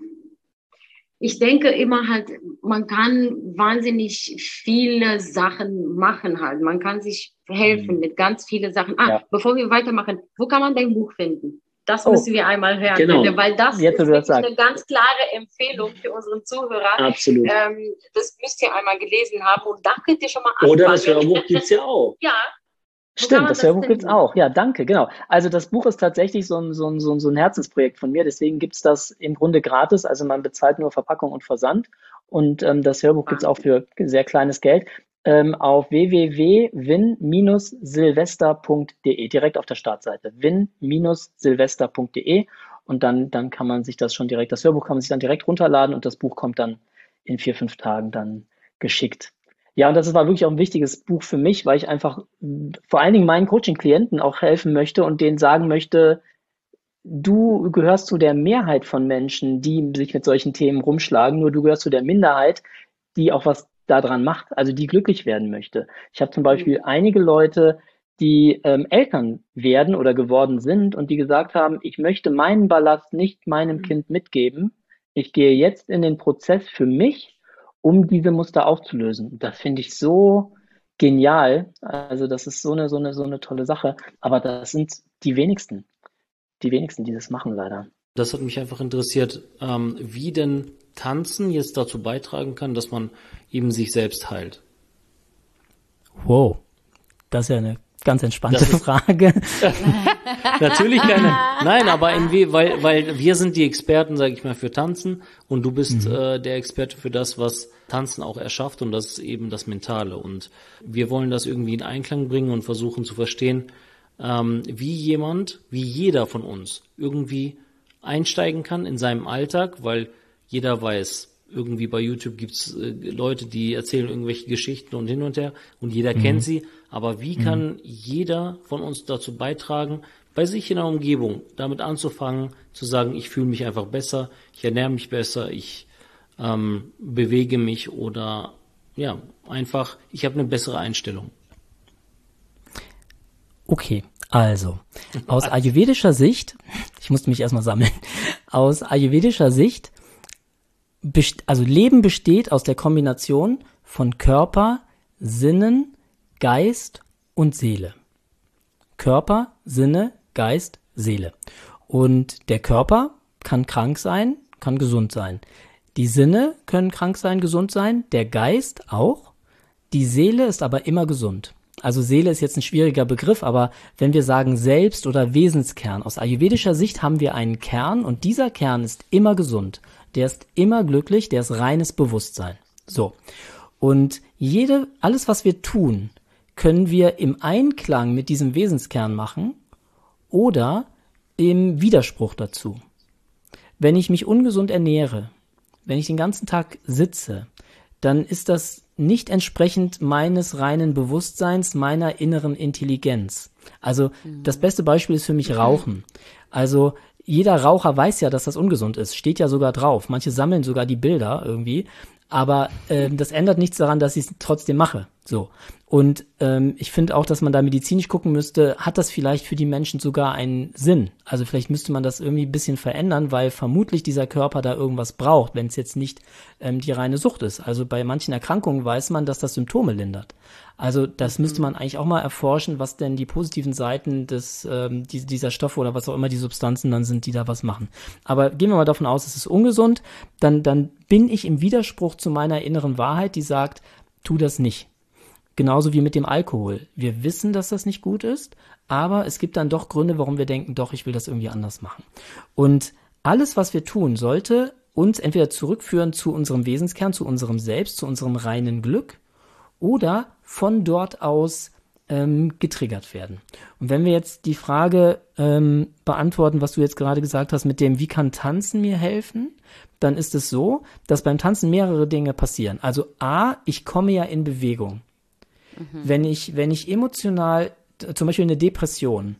Speaker 4: ich denke immer halt, man kann wahnsinnig viele Sachen machen halt. Man kann sich helfen
Speaker 1: Mhm.
Speaker 4: mit ganz vielen Sachen. Ah,
Speaker 1: Ja.
Speaker 4: bevor wir weitermachen, wo kann man dein Buch finden? Das
Speaker 1: Oh.
Speaker 4: müssen wir einmal hören,
Speaker 3: Genau.
Speaker 4: bitte, weil das
Speaker 1: Jetzt, wo
Speaker 4: ist
Speaker 1: du das
Speaker 4: wirklich eine
Speaker 1: sagst.
Speaker 4: ganz klare Empfehlung für unseren Zuhörer.
Speaker 3: Absolut.
Speaker 4: Ähm, das müsst ihr einmal gelesen haben und da könnt ihr schon mal anfangen.
Speaker 3: Oder das Hörbuch gibt's ja auch.
Speaker 4: Ja. Wo kann
Speaker 1: Stimmt,
Speaker 4: man
Speaker 1: das
Speaker 4: das
Speaker 1: Hörbuch
Speaker 4: finden?
Speaker 1: gibt's auch. Ja, danke, genau. Also das Buch ist tatsächlich so ein, so ein, so ein, so ein Herzensprojekt von mir, deswegen gibt's das im Grunde gratis, also man bezahlt nur Verpackung und Versand und ähm, das Hörbuch gibt's auch für sehr kleines Geld ähm, auf w w w punkt win silvester punkt d e, direkt auf der Startseite, win silvester punkt d e und dann, dann kann man sich das schon direkt, das Hörbuch kann man sich dann direkt runterladen und das Buch kommt dann in vier, fünf Tagen dann geschickt. Ja, und das war wirklich auch ein wichtiges Buch für mich, weil ich einfach mh, vor allen Dingen meinen Coaching-Klienten auch helfen möchte und denen sagen möchte, du gehörst zu der Mehrheit von Menschen, die sich mit solchen Themen rumschlagen, nur du gehörst zu der Minderheit, die auch was daran macht, also die glücklich werden möchte. Ich habe zum Beispiel einige Leute, die ähm, Eltern werden oder geworden sind und die gesagt haben, ich möchte meinen Ballast nicht meinem Kind mitgeben. Ich gehe jetzt in den Prozess für mich, um diese Muster aufzulösen. Das finde ich so genial. Also das ist so eine, so eine, so eine tolle Sache. Aber das sind die wenigsten, die wenigsten, die das machen leider.
Speaker 5: Das hat mich einfach interessiert, ähm, wie denn Tanzen jetzt dazu beitragen kann, dass man eben sich selbst heilt.
Speaker 6: Wow, das ist ja eine ganz entspannte
Speaker 5: Das ist-
Speaker 6: Frage.
Speaker 5: Natürlich keine. Nein, aber irgendwie, weil, weil wir sind die Experten, sage ich mal, für Tanzen und du bist
Speaker 6: Mhm.
Speaker 5: äh, der Experte für das, was Tanzen auch erschafft und das ist eben das Mentale. Und wir wollen das irgendwie in Einklang bringen und versuchen zu verstehen, ähm, wie jemand, wie jeder von uns irgendwie einsteigen kann in seinem Alltag, weil jeder weiß, irgendwie bei YouTube gibt's äh, Leute, die erzählen irgendwelche Geschichten und hin und her und jeder kennt sie. Aber wie kann jeder von uns dazu beitragen, bei sich in der Umgebung damit anzufangen, zu sagen, ich fühle mich einfach besser, ich ernähre mich besser, ich ähm, bewege mich oder ja, einfach, ich habe eine bessere Einstellung.
Speaker 6: Okay, also, aus ayurvedischer Sicht, ich musste mich erstmal sammeln, aus ayurvedischer Sicht, best- also Leben besteht aus der Kombination von Körper, Sinnen, Geist und Seele. Körper, Sinne, Geist, Seele. Und der Körper kann krank sein, kann gesund sein. Die Sinne können krank sein, gesund sein, der Geist auch. Die Seele ist aber immer gesund. Also Seele ist jetzt ein schwieriger Begriff, aber wenn wir sagen Selbst- oder Wesenskern, aus ayurvedischer Sicht haben wir einen Kern und dieser Kern ist immer gesund. Der ist immer glücklich, der ist reines Bewusstsein. So. Und jede, alles was wir tun, können wir im Einklang mit diesem Wesenskern machen oder im Widerspruch dazu. Wenn ich mich ungesund ernähre, wenn ich den ganzen Tag sitze, dann ist das nicht entsprechend meines reinen Bewusstseins, meiner inneren Intelligenz. Also das beste Beispiel ist für mich Rauchen. Also jeder Raucher weiß ja, dass das ungesund ist, steht ja sogar drauf. Manche sammeln sogar die Bilder irgendwie, aber äh, das ändert nichts daran, dass ich es trotzdem mache. So. Und ähm, ich finde auch, dass man da medizinisch gucken müsste, hat das vielleicht für die Menschen sogar einen Sinn? Also vielleicht müsste man das irgendwie ein bisschen verändern, weil vermutlich dieser Körper da irgendwas braucht, wenn es jetzt nicht ähm, die reine Sucht ist. Also bei manchen Erkrankungen weiß man, dass das Symptome lindert. Also das mhm. müsste man eigentlich auch mal erforschen, was denn die positiven Seiten des ähm, die, dieser Stoffe oder was auch immer die Substanzen dann sind, die da was machen. Aber gehen wir mal davon aus, es ist ungesund, dann, dann bin ich im Widerspruch zu meiner inneren Wahrheit, die sagt, tu das nicht. Genauso wie mit dem Alkohol. Wir wissen, dass das nicht gut ist, aber es gibt dann doch Gründe, warum wir denken, doch, ich will das irgendwie anders machen. Und alles, was wir tun, sollte uns entweder zurückführen zu unserem Wesenskern, zu unserem Selbst, zu unserem reinen Glück oder von dort aus ähm, getriggert werden. Und wenn wir jetzt die Frage ähm, beantworten, was du jetzt gerade gesagt hast, mit dem, wie kann Tanzen mir helfen, dann ist es so, dass beim Tanzen mehrere Dinge passieren. Also A, ich komme ja in Bewegung. Mhm. Wenn ich, wenn ich emotional, zum Beispiel eine Depression,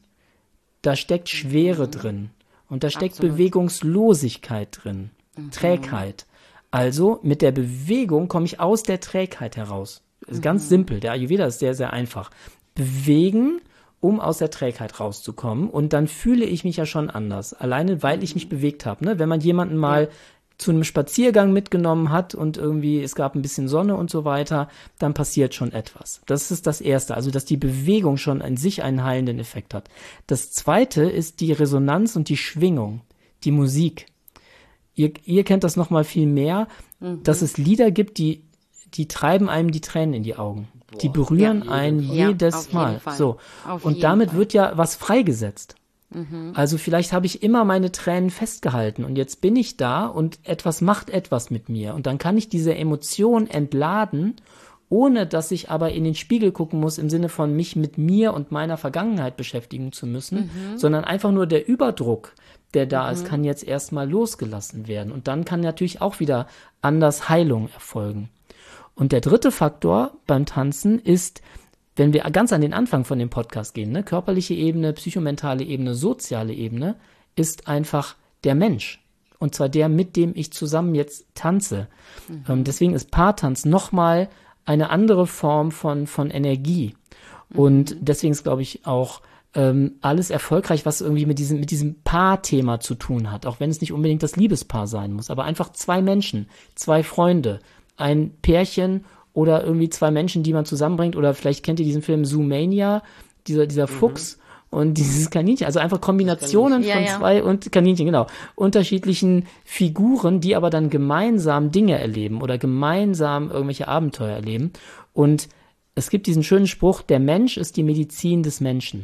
Speaker 6: da steckt Schwere mhm. drin und da steckt Absolut. Bewegungslosigkeit drin, mhm. Trägheit. Also mit der Bewegung komme ich aus der Trägheit heraus. Das ist mhm. ganz simpel, der Ayurveda ist sehr, sehr einfach. Bewegen, um aus der Trägheit rauszukommen und dann fühle ich mich ja schon anders, alleine weil ich mich bewegt habe. Ne? Wenn man jemanden mal ja. zu einem Spaziergang mitgenommen hat und irgendwie es gab ein bisschen Sonne und so weiter, dann passiert schon etwas. Das ist das Erste, also dass die Bewegung schon an sich einen heilenden Effekt hat. Das Zweite ist die Resonanz und die Schwingung, die Musik. Ihr, ihr kennt das noch mal viel mehr, mhm. dass es Lieder gibt, die, die treiben einem die Tränen in die Augen. Boah. Die berühren ja, einen jedes ja, Mal. So. Und damit Fall. Wird ja was freigesetzt. Mhm. Also vielleicht habe ich immer meine Tränen festgehalten und jetzt bin ich da und etwas macht etwas mit mir und dann kann ich diese Emotion entladen, ohne dass ich aber in den Spiegel gucken muss im Sinne von mich mit mir und meiner Vergangenheit beschäftigen zu müssen, mhm. sondern einfach nur der Überdruck, der da mhm. ist, kann jetzt erstmal losgelassen werden und dann kann natürlich auch wieder anders Heilung erfolgen. Und der dritte Faktor beim Tanzen ist, wenn wir ganz an den Anfang von dem Podcast gehen, ne, körperliche Ebene, psychomentale Ebene, soziale Ebene, ist einfach der Mensch. Und zwar der, mit dem ich zusammen jetzt tanze. Mhm. Ähm, deswegen ist Paartanz nochmal eine andere Form von, von Energie. Mhm. Und deswegen ist, glaube ich, auch ähm, alles erfolgreich, was irgendwie mit diesem, mit diesem Paarthema zu tun hat. Auch wenn es nicht unbedingt das Liebespaar sein muss. Aber einfach zwei Menschen, zwei Freunde, ein Pärchen oder irgendwie zwei Menschen, die man zusammenbringt, oder vielleicht kennt ihr diesen Film Zoomania, dieser, dieser mhm. Fuchs und dieses Kaninchen, also einfach Kombinationen ja, von ja. zwei und Kaninchen, genau, unterschiedlichen Figuren, die aber dann gemeinsam Dinge erleben oder gemeinsam irgendwelche Abenteuer erleben. Und es gibt diesen schönen Spruch, der Mensch ist die Medizin des Menschen.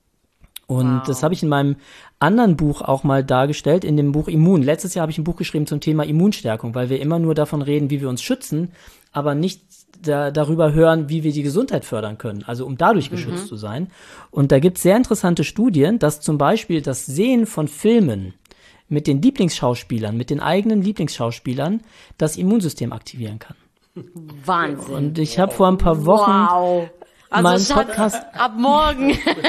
Speaker 6: Und wow. das habe ich in meinem anderen Buch auch mal dargestellt, in dem Buch Immun. Letztes Jahr habe ich ein Buch geschrieben zum Thema Immunstärkung, weil wir immer nur davon reden, wie wir uns schützen, aber nicht da, darüber hören, wie wir die Gesundheit fördern können, also um dadurch geschützt mhm. zu sein. Und da gibt es sehr interessante Studien, dass zum Beispiel das Sehen von Filmen mit den Lieblingsschauspielern, mit den eigenen Lieblingsschauspielern, das Immunsystem aktivieren kann.
Speaker 4: Wahnsinn.
Speaker 6: Und ich habe vor ein paar Wochen
Speaker 4: wow. Also
Speaker 6: mein
Speaker 4: Schatz,
Speaker 6: Podcast
Speaker 4: ab morgen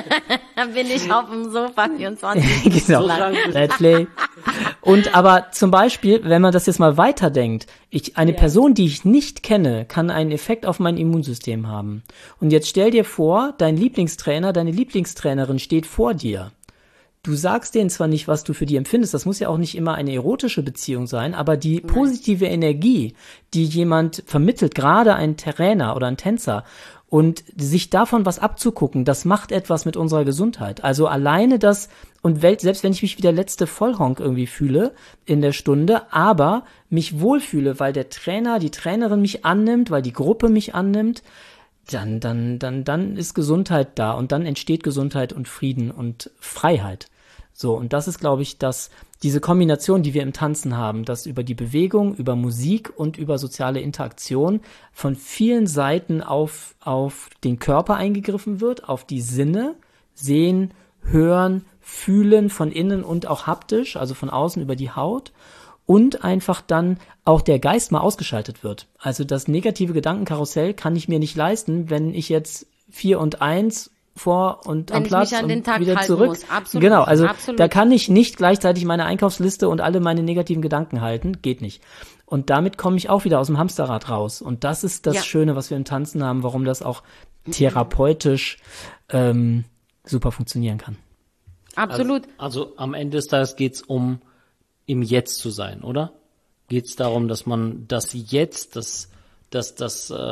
Speaker 4: bin ich auf dem Sofa vierundzwanzig.
Speaker 6: Genau, let's play. Und aber zum Beispiel, wenn man das jetzt mal weiterdenkt, ich, eine ja. Person, die ich nicht kenne, kann einen Effekt auf mein Immunsystem haben. Und jetzt stell dir vor, dein Lieblingstrainer, deine Lieblingstrainerin steht vor dir. Du sagst denen zwar nicht, was du für die empfindest, das muss ja auch nicht immer eine erotische Beziehung sein, aber die Nein. positive Energie, die jemand vermittelt, gerade ein Trainer oder ein Tänzer, und sich davon was abzugucken, das macht etwas mit unserer Gesundheit. Also alleine das, und selbst wenn ich mich wie der letzte Vollhonk irgendwie fühle in der Stunde, aber mich wohlfühle, weil der Trainer, die Trainerin mich annimmt, weil die Gruppe mich annimmt, dann, dann, dann, dann ist Gesundheit da und dann entsteht Gesundheit und Frieden und Freiheit. So, und das ist, glaube ich, dass diese Kombination, die wir im Tanzen haben, dass über die Bewegung, über Musik und über soziale Interaktion von vielen Seiten auf, auf den Körper eingegriffen wird, auf die Sinne, sehen, hören, fühlen von innen und auch haptisch, also von außen über die Haut, und einfach dann auch der Geist mal ausgeschaltet wird. Also das negative Gedankenkarussell kann ich mir nicht leisten, wenn ich jetzt vier und eins vor und
Speaker 4: Wenn
Speaker 6: am Platz
Speaker 4: und
Speaker 6: wieder zurück.
Speaker 4: Muss. Absolut,
Speaker 6: genau, also
Speaker 4: absolut.
Speaker 6: da kann ich nicht gleichzeitig meine Einkaufsliste und alle meine negativen Gedanken halten, geht nicht. Und damit komme ich auch wieder aus dem Hamsterrad raus. Und das ist das
Speaker 4: Ja.
Speaker 6: Schöne, was wir im Tanzen haben, warum das auch therapeutisch ähm, super funktionieren kann.
Speaker 4: Absolut.
Speaker 5: Also, also am Ende des Tages geht's um im Jetzt zu sein, oder? Geht's darum, dass man das Jetzt, das, das, das, äh,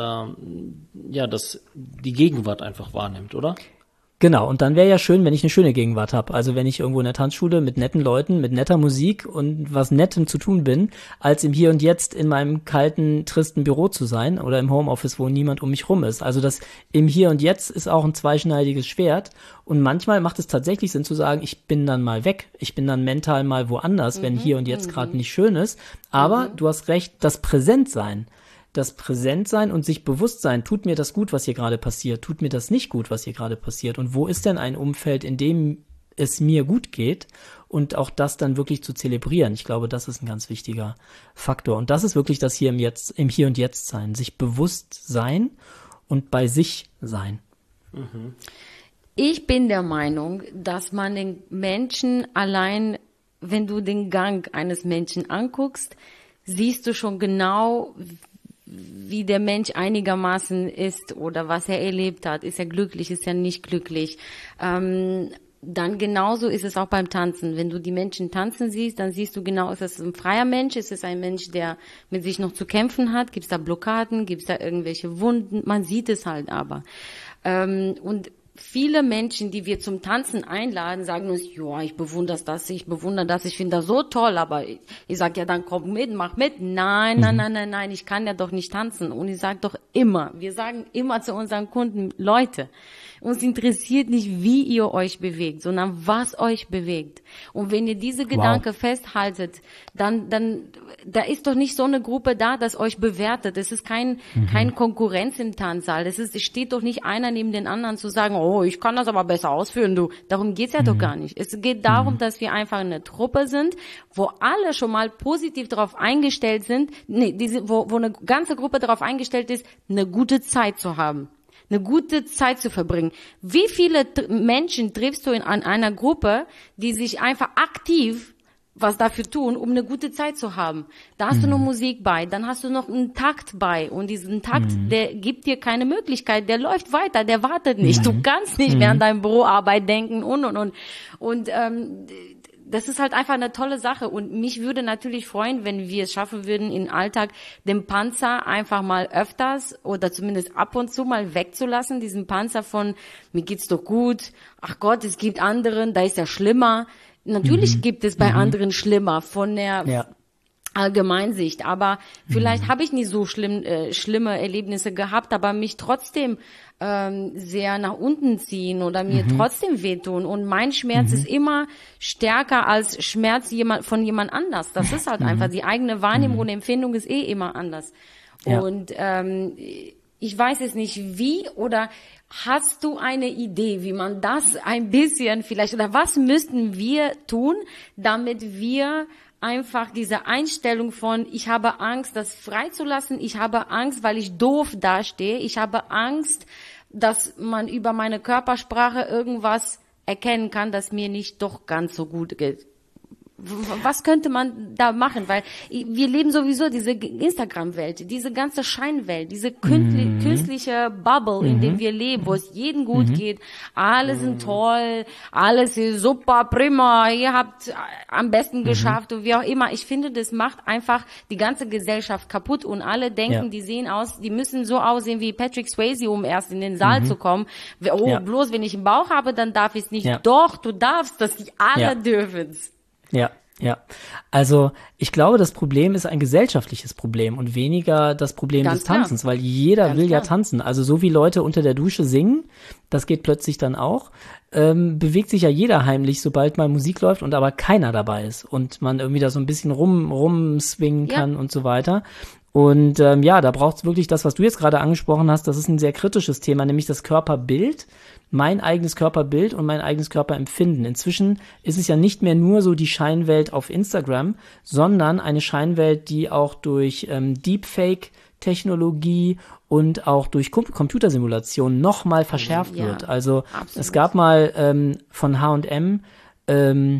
Speaker 5: ja, das die Gegenwart einfach wahrnimmt, oder?
Speaker 6: Genau, und dann wäre ja schön, wenn ich eine schöne Gegenwart habe. Also wenn ich irgendwo in der Tanzschule mit netten Leuten, mit netter Musik und was Nettem zu tun bin, als im Hier und Jetzt in meinem kalten, tristen Büro zu sein oder im Homeoffice, wo niemand um mich rum ist. Also das im Hier und Jetzt ist auch ein zweischneidiges Schwert und manchmal macht es tatsächlich Sinn zu sagen, ich bin dann mal weg, ich bin dann mental mal woanders, mhm, wenn Hier und Jetzt gerade nicht schön ist. Aber mhm. du hast recht, das Präsentsein. Das Präsentsein und sich bewusst sein, tut mir das gut, was hier gerade passiert, tut mir das nicht gut, was hier gerade passiert und wo ist denn ein Umfeld, in dem es mir gut geht und auch das dann wirklich zu zelebrieren. Ich glaube, das ist ein ganz wichtiger Faktor und das ist wirklich das hier im Jetzt, im Hier und Jetzt sein, sich bewusst sein und bei sich sein.
Speaker 4: Mhm. Ich bin der Meinung, dass man den Menschen allein, wenn du den Gang eines Menschen anguckst, siehst du schon genau, wie der Mensch einigermaßen ist oder was er erlebt hat. Ist er glücklich, ist er nicht glücklich? Ähm, dann genauso ist es auch beim Tanzen. Wenn du die Menschen tanzen siehst, dann siehst du genau, ist es ein freier Mensch, ist es ein Mensch, der mit sich noch zu kämpfen hat? Gibt es da Blockaden? Gibt es da irgendwelche Wunden? Man sieht es halt aber. Ähm, und viele Menschen, die wir zum Tanzen einladen, sagen uns, ja, ich bewundere das, ich bewundere das, ich finde das so toll, aber ich, ich sage, ja, dann komm mit, mach mit. Nein, nein, nein, nein, nein, ich kann ja doch nicht tanzen. Und ich sage doch immer, wir sagen immer zu unseren Kunden, Leute, uns interessiert nicht, wie ihr euch bewegt, sondern was euch bewegt. Und wenn ihr diese Gedanke wow. festhaltet, dann, dann, da ist doch nicht so eine Gruppe da, das euch bewertet. Es ist kein, mhm. kein Konkurrenz im Tanzsaal. Es ist, es steht doch nicht einer neben den anderen zu sagen, oh, ich kann das aber besser ausführen, du. Darum geht's ja mhm. doch gar nicht. Es geht darum, mhm. dass wir einfach eine Truppe sind, wo alle schon mal positiv darauf eingestellt sind, nee, diese, wo, wo eine ganze Gruppe darauf eingestellt ist, eine gute Zeit zu haben. Eine gute Zeit zu verbringen. Wie viele t- Menschen triffst du in an einer Gruppe, die sich einfach aktiv was dafür tun, um eine gute Zeit zu haben? Da hast mhm. du noch Musik bei, dann hast du noch einen Takt bei und diesen Takt, mhm. der gibt dir keine Möglichkeit, der läuft weiter, der wartet nicht. Mhm. Du kannst nicht mhm. während deiner Büroarbeit denken und und und und ähm, das ist halt einfach eine tolle Sache und mich würde natürlich freuen, wenn wir es schaffen würden, im Alltag den Panzer einfach mal öfters oder zumindest ab und zu mal wegzulassen, diesen Panzer von, mir geht's doch gut, ach Gott, es gibt anderen, da ist ja schlimmer. Natürlich mhm. gibt es bei mhm. anderen schlimmer von der ja. Allgemeinsicht, aber vielleicht mhm. habe ich nicht so schlimm, äh, schlimme Erlebnisse gehabt, aber mich trotzdem ähm, sehr nach unten ziehen oder mir mhm. trotzdem wehtun und mein Schmerz mhm. ist immer stärker als Schmerz jemand, von jemand anders. Das ist halt mhm. einfach, die eigene Wahrnehmung mhm. und Empfindung ist eh immer anders. Ja. Und ähm, ich weiß es nicht wie oder hast du eine Idee, wie man das ein bisschen vielleicht oder was müssten wir tun, damit wir einfach diese Einstellung von, ich habe Angst, das freizulassen, ich habe Angst, weil ich doof dastehe, ich habe Angst, dass man über meine Körpersprache irgendwas erkennen kann, das mir nicht doch ganz so gut geht. Was könnte man da machen? Weil wir leben sowieso diese Instagram-Welt, diese ganze Scheinwelt, diese künstli- mhm. künstliche Bubble, mhm. in der wir leben, wo es jedem gut mhm. geht. Alle sind toll, alles ist super, prima, ihr habt am besten mhm. geschafft und wie auch immer. Ich finde, das macht einfach die ganze Gesellschaft kaputt und alle denken, ja. die sehen aus, die müssen so aussehen wie Patrick Swayze, um erst in den Saal mhm. zu kommen. Oh, ja. bloß wenn ich einen Bauch habe, dann darf ich es nicht. Ja. Doch, du darfst, dass die alle ja. dürfen's.
Speaker 6: Ja, ja. Also ich glaube, das Problem ist ein gesellschaftliches Problem und weniger das Problem Ganz des Tanzens, klar. weil jeder Ganz will klar. ja tanzen. Also so wie Leute unter der Dusche singen, das geht plötzlich dann auch, ähm, bewegt sich ja jeder heimlich, sobald mal Musik läuft und aber keiner dabei ist und man irgendwie da so ein bisschen rum rumswingen kann ja. und so weiter. Und ähm, ja, da braucht es wirklich das, was du jetzt gerade angesprochen hast, das ist ein sehr kritisches Thema, nämlich das Körperbild, mein eigenes Körperbild und mein eigenes Körperempfinden. Inzwischen ist es ja nicht mehr nur so die Scheinwelt auf Instagram, sondern eine Scheinwelt, die auch durch ähm, Deepfake-Technologie und auch durch Com- Computersimulationen nochmal verschärft ja, wird. Also absolut. Es gab mal ähm, von H und M ähm,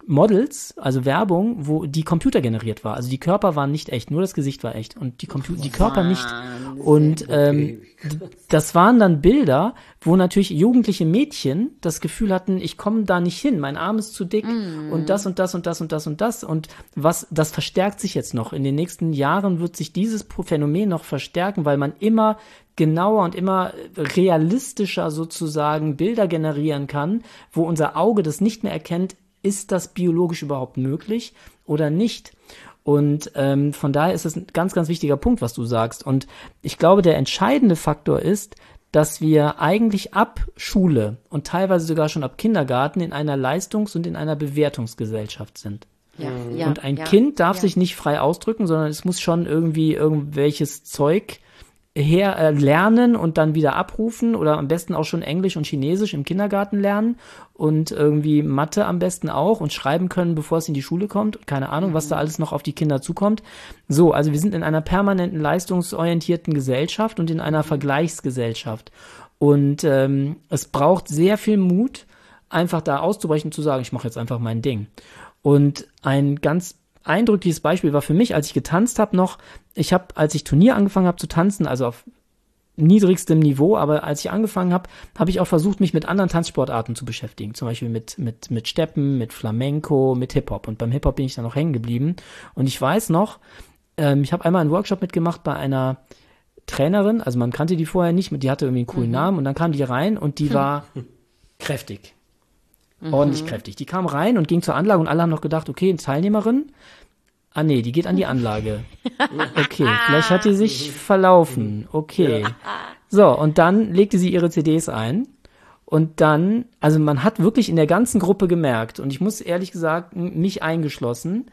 Speaker 6: Models, also Werbung, wo die computergeneriert war. Also die Körper waren nicht echt, nur das Gesicht war echt und die Computer, die Körper nicht. Und ähm, das waren dann Bilder, wo natürlich jugendliche Mädchen das Gefühl hatten, ich komme da nicht hin, mein Arm ist zu dick mm. und das und das und das und das und das und was, das verstärkt sich jetzt noch. In den nächsten Jahren wird sich dieses Phänomen noch verstärken, weil man immer genauer und immer realistischer sozusagen Bilder generieren kann, wo unser Auge das nicht mehr erkennt, ist das biologisch überhaupt möglich oder nicht? Und ähm, von daher ist es ein ganz, ganz wichtiger Punkt, was du sagst. Und ich glaube, der entscheidende Faktor ist, dass wir eigentlich ab Schule und teilweise sogar schon ab Kindergarten in einer Leistungs- und in einer Bewertungsgesellschaft sind.
Speaker 7: Ja, ja,
Speaker 6: und ein
Speaker 7: ja,
Speaker 6: Kind darf
Speaker 7: ja.
Speaker 6: sich nicht frei ausdrücken, sondern es muss schon irgendwie irgendwelches Zeug her äh, lernen und dann wieder abrufen oder am besten auch schon Englisch und Chinesisch im Kindergarten lernen und irgendwie Mathe am besten auch und schreiben können, bevor es in die Schule kommt. Keine Ahnung, mhm. was da alles noch auf die Kinder zukommt. So, also wir sind in einer permanenten leistungsorientierten Gesellschaft und in einer Vergleichsgesellschaft. Und ähm, es braucht sehr viel Mut, einfach da auszubrechen und zu sagen, ich mache jetzt einfach mein Ding. Und ein ganz eindrückliches Beispiel war für mich, als ich getanzt habe noch, ich habe, als ich Turnier angefangen habe zu tanzen, also auf niedrigstem Niveau, aber als ich angefangen habe, habe ich auch versucht, mich mit anderen Tanzsportarten zu beschäftigen, zum Beispiel mit mit mit Steppen, mit Flamenco, mit Hip-Hop. Und beim Hip-Hop bin ich dann noch hängen geblieben. Und ich weiß noch, ähm, ich habe einmal einen Workshop mitgemacht bei einer Trainerin, also man kannte die vorher nicht, die hatte irgendwie einen coolen mhm. Namen und dann kam die rein und die war kräftig. Mhm. Ordentlich kräftig. Die kam rein und ging zur Anlage und alle haben noch gedacht, okay, eine Teilnehmerin, ah nee, die geht an die Anlage. Okay, vielleicht hat die sich verlaufen. Okay. So, und dann legte sie ihre C Ds ein und dann, also man hat wirklich in der ganzen Gruppe gemerkt und ich muss ehrlich gesagt, mich eingeschlossen,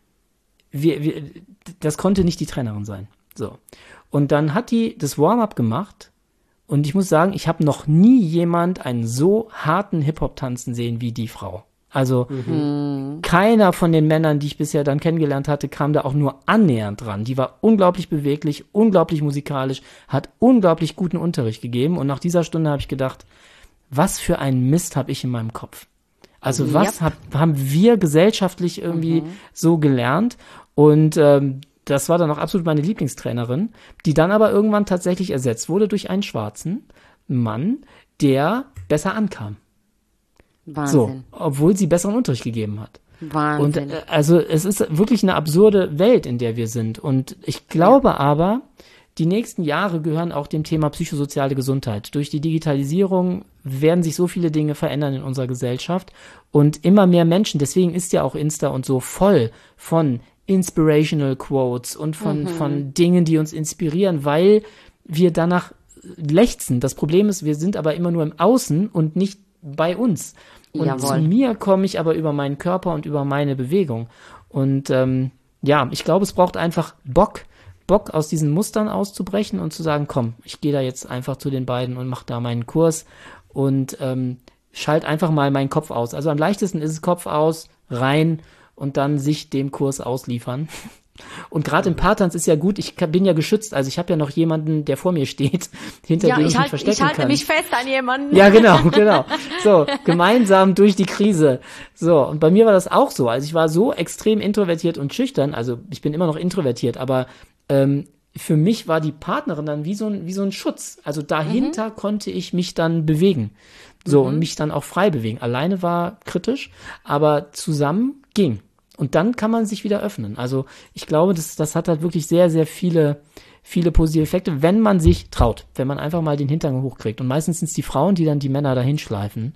Speaker 6: wir, wir, das konnte nicht die Trainerin sein. So. Und dann hat die das Warm-up gemacht. Und ich muss sagen, ich habe noch nie jemand einen so harten Hip-Hop tanzen sehen wie die Frau. Also mhm. keiner von den Männern, die ich bisher dann kennengelernt hatte, kam da auch nur annähernd dran. Die war unglaublich beweglich, unglaublich musikalisch, hat unglaublich guten Unterricht gegeben. Und nach dieser Stunde habe ich gedacht, was für ein Mist habe ich in meinem Kopf. Also yep. was hab, haben wir gesellschaftlich irgendwie mhm. so gelernt? Und ähm, das war dann auch absolut meine Lieblingstrainerin, die dann aber irgendwann tatsächlich ersetzt wurde durch einen schwarzen Mann, der besser ankam.
Speaker 7: Wahnsinn.
Speaker 6: So, obwohl sie besseren Unterricht gegeben hat.
Speaker 7: Wahnsinn.
Speaker 6: Und äh, also es ist wirklich eine absurde Welt, in der wir sind. Und ich glaube ja. aber, die nächsten Jahre gehören auch dem Thema psychosoziale Gesundheit. Durch die Digitalisierung werden sich so viele Dinge verändern in unserer Gesellschaft und immer mehr Menschen, deswegen ist ja auch Insta und so voll von Inspirational Quotes und von, mhm. von Dingen, die uns inspirieren, weil wir danach lechzen. Das Problem ist, wir sind aber immer nur im Außen und nicht bei uns. Und Jawohl. Zu mir komme ich aber über meinen Körper und über meine Bewegung. Und ähm, ja, ich glaube, es braucht einfach Bock, Bock aus diesen Mustern auszubrechen und zu sagen, komm, ich gehe da jetzt einfach zu den beiden und mache da meinen Kurs und ähm, schalt einfach mal meinen Kopf aus. Also am leichtesten ist es Kopf aus, rein und dann sich dem Kurs ausliefern. Und gerade im Paartanz ist ja gut, ich bin ja geschützt, also ich habe ja noch jemanden, der vor mir steht, hinter
Speaker 7: ja,
Speaker 6: dem ich,
Speaker 7: ich
Speaker 6: mich
Speaker 7: halt,
Speaker 6: verstecken
Speaker 7: ich halte
Speaker 6: kann.
Speaker 7: mich fest an jemanden.
Speaker 6: Ja, genau, genau. So, gemeinsam durch die Krise. So, und bei mir war das auch so. Also ich war so extrem introvertiert und schüchtern, also ich bin immer noch introvertiert, aber ähm, für mich war die Partnerin dann wie so ein, wie so ein Schutz. Also dahinter mhm. konnte ich mich dann bewegen. So, mhm. und mich dann auch frei bewegen. Alleine war kritisch, aber zusammen ging. Und dann kann man sich wieder öffnen. Also ich glaube, das, das hat halt wirklich sehr, sehr viele, viele positive Effekte, wenn man sich traut, wenn man einfach mal den Hintern hochkriegt. Und meistens sind es die Frauen, die dann die Männer dahin schleifen.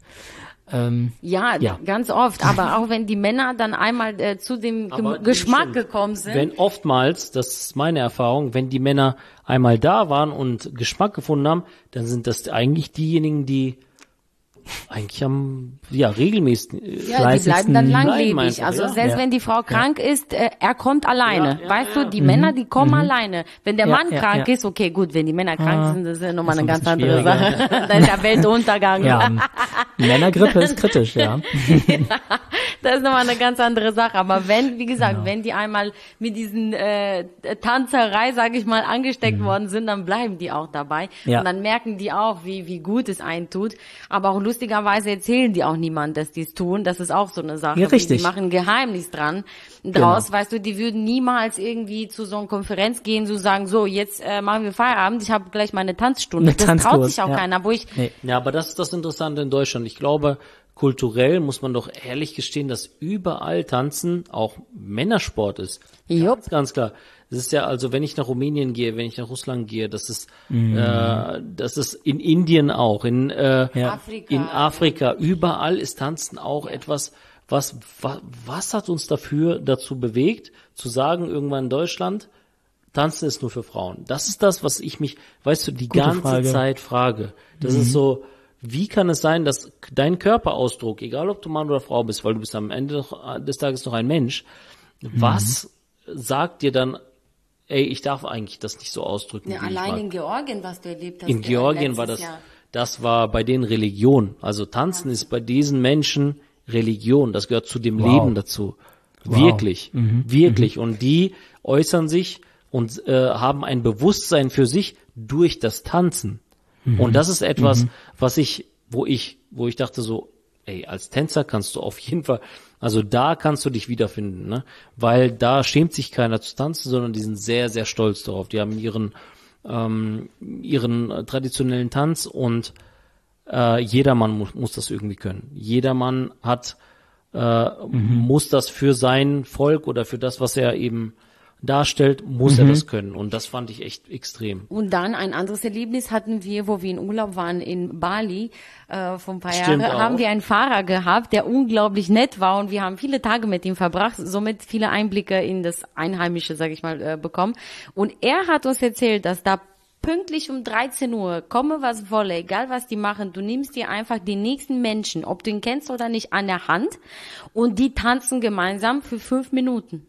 Speaker 6: Ähm,
Speaker 7: ja, ja, ganz oft. Aber auch wenn die Männer dann einmal äh, zu dem Ge- Geschmack gekommen sind.
Speaker 5: Wenn oftmals, das ist meine Erfahrung, wenn die Männer einmal da waren und Geschmack gefunden haben, dann sind das eigentlich diejenigen, die eigentlich am, ja, regelmäßig.
Speaker 7: Ja, die bleiben dann langlebig.
Speaker 5: Einfach,
Speaker 7: also
Speaker 5: ja.
Speaker 7: selbst
Speaker 6: ja.
Speaker 7: wenn die Frau krank ja. ist, äh, er kommt alleine.
Speaker 5: Ja, ja,
Speaker 7: weißt
Speaker 5: ja.
Speaker 7: du, die
Speaker 6: mhm.
Speaker 7: Männer, die kommen
Speaker 6: mhm.
Speaker 7: alleine. Wenn der
Speaker 6: ja,
Speaker 7: Mann
Speaker 6: ja,
Speaker 7: krank
Speaker 6: ja.
Speaker 7: ist, okay, gut, wenn die Männer krank
Speaker 6: ah,
Speaker 7: sind, das ist ja nochmal
Speaker 6: ist
Speaker 7: eine
Speaker 6: ein
Speaker 7: ganz andere
Speaker 6: schwieriger.
Speaker 7: Sache. Dann ist der Weltuntergang.
Speaker 6: Ja, Männergrippe ist kritisch, ja.
Speaker 7: ja. Das ist nochmal eine ganz andere Sache. Aber wenn, wie gesagt,
Speaker 6: Genau.
Speaker 7: wenn die einmal mit diesen äh, Tanzerei, sage ich mal, angesteckt mhm. worden sind, dann bleiben die auch dabei.
Speaker 6: Ja.
Speaker 7: Und dann merken die auch, wie wie gut es einen tut. Aber auch lustigerweise erzählen die auch niemand, dass die es tun. Das ist auch so eine Sache.
Speaker 6: Ja, richtig.
Speaker 7: Die machen ein Geheimnis dran draus. Genau. Weißt du, die würden niemals irgendwie zu so einer Konferenz gehen, so sagen, so, jetzt äh, machen wir Feierabend, ich habe gleich meine Tanzstunde.
Speaker 6: Eine
Speaker 7: das
Speaker 6: Tanzkurs,
Speaker 7: traut sich auch
Speaker 6: ja.
Speaker 7: keiner. Wo ich
Speaker 6: nee.
Speaker 5: Ja, aber das ist das Interessante in Deutschland. Ich glaube, kulturell muss man doch ehrlich gestehen, dass überall Tanzen auch Männersport ist.
Speaker 7: Jupp.
Speaker 5: Ganz, ganz klar. Das ist ja, also wenn ich nach Rumänien gehe, wenn ich nach Russland gehe, das ist, mm. äh, das ist in Indien auch, in, äh,
Speaker 6: ja.
Speaker 7: Afrika.
Speaker 5: in Afrika, überall ist Tanzen auch etwas, was, was, was hat uns dafür, dazu bewegt, zu sagen, irgendwann in Deutschland, Tanzen ist nur für Frauen. Das ist das, was ich mich, weißt du, die
Speaker 6: Gute
Speaker 5: ganze
Speaker 6: Frage.
Speaker 5: Zeit frage. Das
Speaker 6: Mhm.
Speaker 5: ist so, wie kann es sein, dass dein Körperausdruck, egal ob du Mann oder Frau bist, weil du bist am Ende des Tages noch ein Mensch, mhm. was sagt dir dann, ey, ich darf eigentlich das nicht so ausdrücken,
Speaker 7: ja,
Speaker 5: wie
Speaker 7: allein
Speaker 5: ich mag.
Speaker 7: in Georgien, was du erlebt hast.
Speaker 5: In Georgien war das, Jahr. das war bei denen Religion. Also Tanzen ja. ist bei diesen Menschen Religion. Das gehört zu dem wow. Leben dazu. Wow. Wirklich, mhm. wirklich. Mhm. Und die äußern sich und äh, haben ein Bewusstsein für sich durch das Tanzen. Mhm. Und das ist etwas, mhm. was ich, wo ich, wo ich dachte so, ey, als Tänzer kannst du auf jeden Fall, also da kannst du dich wiederfinden, ne? Weil da schämt sich keiner zu tanzen, sondern die sind sehr, sehr stolz darauf. Die haben ihren, ähm, ihren äh, traditionellen Tanz und äh, jedermann mu- muss das irgendwie können. Jedermann hat, äh, mhm. muss das für sein Volk oder für das, was er eben darstellt, muss mhm. er das können. Und das fand ich echt extrem.
Speaker 7: Und dann ein anderes Erlebnis hatten wir, wo wir in Urlaub waren in Bali, äh, vor ein paar
Speaker 5: Stimmt
Speaker 7: Jahren,
Speaker 5: auch.
Speaker 7: haben wir einen Fahrer gehabt, der unglaublich nett war und wir haben viele Tage mit ihm verbracht, somit viele Einblicke in das Einheimische, sag ich mal, äh, bekommen. Und er hat uns erzählt, dass da pünktlich um dreizehn Uhr, komme was wolle, egal was die machen, du nimmst dir einfach die nächsten Menschen, ob du ihn kennst oder nicht, an der Hand und die tanzen gemeinsam für fünf Minuten.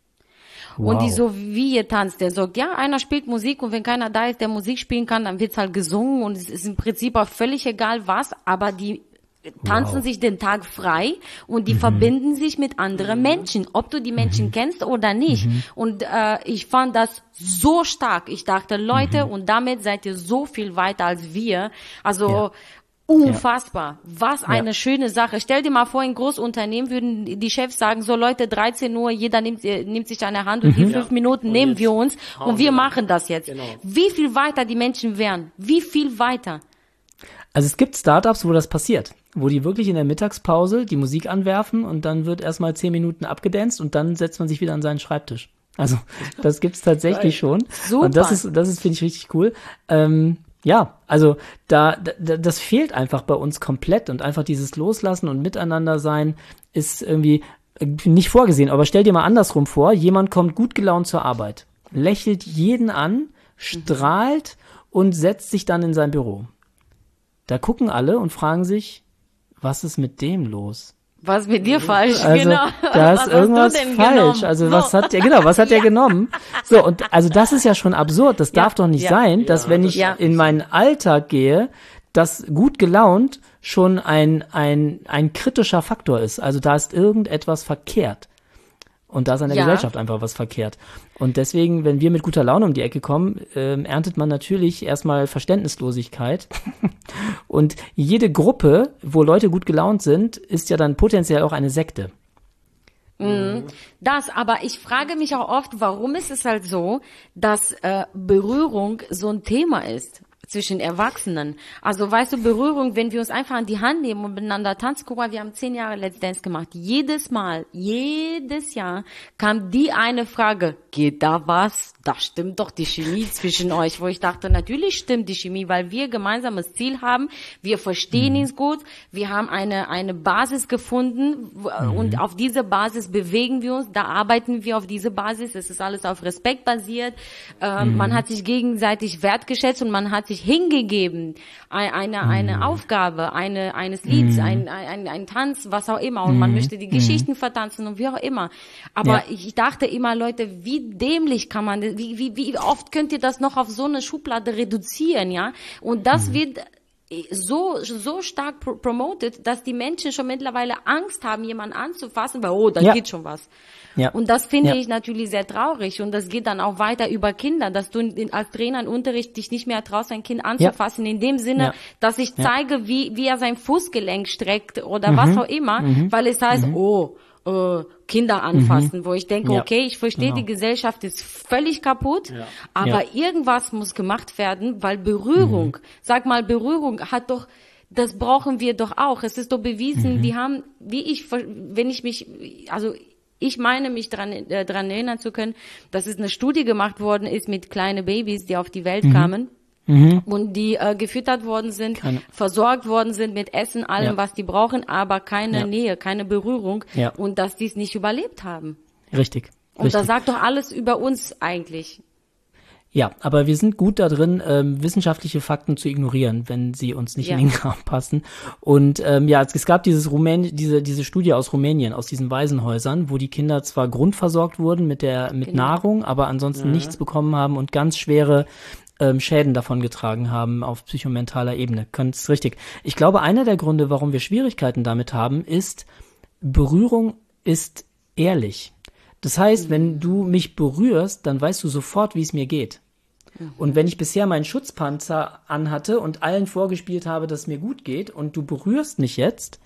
Speaker 7: Wow. Und die so, wie ihr tanzt, der sagt, ja, einer spielt Musik und wenn keiner da ist, der Musik spielen kann, dann wird's halt gesungen und es ist im Prinzip auch völlig egal was, aber die tanzen wow. sich den Tag frei und die mhm. verbinden sich mit anderen mhm. Menschen, ob du die Menschen mhm. kennst oder nicht. Mhm. Und äh, ich fand das so stark. Ich dachte, Leute, mhm. und damit seid ihr so viel weiter als wir. Also ja. Unfassbar. Ja. Was eine ja. schöne Sache. Stell dir mal vor, in Großunternehmen würden die Chefs sagen, so Leute, dreizehn Uhr, jeder nimmt, nimmt sich an der Hand und mhm. die fünf ja. Minuten und nehmen wir uns und wir machen das jetzt. Genau. Wie viel weiter die Menschen wären? Wie viel weiter?
Speaker 6: Also es gibt Startups, wo das passiert, wo die wirklich in der Mittagspause die Musik anwerfen und dann wird erstmal zehn Minuten abgedanced und dann setzt man sich wieder an seinen Schreibtisch. Also das gibt's tatsächlich schon.
Speaker 7: Super.
Speaker 6: Und das ist, das ist, finde ich, richtig cool. Ähm, Ja, also da, da das fehlt einfach bei uns komplett und einfach dieses Loslassen und Miteinander sein ist irgendwie nicht vorgesehen. Aber stell dir mal andersrum vor, jemand kommt gut gelaunt zur Arbeit, lächelt jeden an, strahlt und setzt sich dann in sein Büro. Da gucken alle und fragen sich, was ist mit dem los?
Speaker 7: Was ist mit dir falsch?
Speaker 6: Also,
Speaker 7: genau.
Speaker 6: Da ist
Speaker 7: was
Speaker 6: irgendwas falsch.
Speaker 7: Genommen?
Speaker 6: Also was hat der, genau, was hat der genommen? So, und also das ist ja schon absurd. Das ja, darf doch nicht ja, sein, dass ja, wenn ich ja. in meinen Alltag gehe, dass gut gelaunt schon ein, ein, ein kritischer Faktor ist. Also da ist irgendetwas verkehrt. Und da ist an der ja. Gesellschaft einfach was verkehrt. Und deswegen, wenn wir mit guter Laune um die Ecke kommen, äh, erntet man natürlich erstmal Verständnislosigkeit. Und jede Gruppe, wo Leute gut gelaunt sind, ist ja dann potenziell auch eine Sekte.
Speaker 7: Mhm. Das, aber ich frage mich auch oft, warum ist es halt so, dass äh, Berührung so ein Thema ist zwischen Erwachsenen. Also weißt du, Berührung, wenn wir uns einfach an die Hand nehmen und miteinander tanzen, guck mal, wir haben zehn Jahre Let's Dance gemacht. Jedes Mal, jedes Jahr kam die eine Frage, geht da was? Da stimmt doch die Chemie zwischen euch, wo ich dachte, natürlich stimmt die Chemie, weil wir gemeinsames Ziel haben, wir verstehen mhm. uns gut, wir haben eine eine Basis gefunden mhm. und auf diese Basis bewegen wir uns, da arbeiten wir auf diese Basis, es ist alles auf Respekt basiert, ähm, mhm. man hat sich gegenseitig wertgeschätzt und man hat sich hingegeben, eine eine, mhm. eine Aufgabe, eine eines Lieds, mhm. ein, ein ein Tanz, was auch immer und mhm. man möchte die Geschichten mhm. vertanzen und wie auch immer. Aber ja. ich dachte immer, Leute, wie dämlich kann man, wie wie wie oft könnt ihr das noch auf so eine Schublade reduzieren, ja? Und das mhm. wird so so stark pro- promoted, dass die Menschen schon mittlerweile Angst haben, jemanden anzufassen, weil, oh, da
Speaker 6: Ja.
Speaker 7: geht schon was.
Speaker 6: Ja.
Speaker 7: Und das finde
Speaker 6: Ja.
Speaker 7: ich natürlich sehr traurig. Und das geht dann auch weiter über Kinder, dass du in, als Trainer im Unterricht dich nicht mehr traust, ein Kind anzufassen, in dem Sinne,
Speaker 6: Ja.
Speaker 7: dass ich
Speaker 6: Ja.
Speaker 7: zeige, wie, wie er sein Fußgelenk streckt oder was auch immer, weil es heißt, oh, äh, Kinder anfassen, wo ich denke,
Speaker 6: Ja.
Speaker 7: okay, ich verstehe,
Speaker 6: Genau.
Speaker 7: die Gesellschaft ist völlig kaputt,
Speaker 5: Ja.
Speaker 7: aber
Speaker 6: Ja.
Speaker 7: irgendwas muss gemacht werden, weil Berührung, sag mal, Berührung hat doch, das brauchen wir doch auch. Es ist doch bewiesen, die haben, wie ich, wenn ich mich, also ich meine mich dran, äh, dran erinnern zu können, dass es eine Studie gemacht worden ist mit kleinen Babys, die auf die Welt kamen.
Speaker 6: Mhm.
Speaker 7: Und die äh, gefüttert worden sind,
Speaker 6: Keine-
Speaker 7: versorgt worden sind mit Essen, allem,
Speaker 6: Ja.
Speaker 7: was die brauchen, aber keine
Speaker 6: Ja.
Speaker 7: Nähe, keine Berührung
Speaker 6: Ja.
Speaker 7: und dass die es nicht überlebt haben.
Speaker 6: Richtig.
Speaker 7: Und
Speaker 6: richtig.
Speaker 7: das sagt doch alles über uns eigentlich.
Speaker 6: Ja, aber wir sind gut da drin, ähm, wissenschaftliche Fakten zu ignorieren, wenn sie uns nicht
Speaker 7: Ja.
Speaker 6: in den Kram passen. Und ähm, ja, es, es gab dieses Rumän diese diese Studie aus Rumänien, aus diesen Waisenhäusern, wo die Kinder zwar grundversorgt wurden mit der mit
Speaker 7: Genau.
Speaker 6: Nahrung, aber ansonsten nichts bekommen haben und ganz schwere ähm, Schäden davon getragen haben auf psychomentaler Ebene. Ganz richtig. Ich glaube, einer der Gründe, warum wir Schwierigkeiten damit haben, ist, Berührung ist ehrlich. Das heißt, wenn du mich berührst, dann weißt du sofort, wie es mir geht. Und wenn ich bisher meinen Schutzpanzer anhatte und allen vorgespielt habe, dass es mir gut geht und du berührst mich jetzt,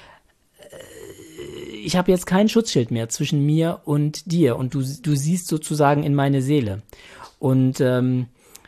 Speaker 6: äh, ich habe jetzt kein Schutzschild mehr zwischen mir und dir und du, du siehst sozusagen in meine Seele. Und ähm,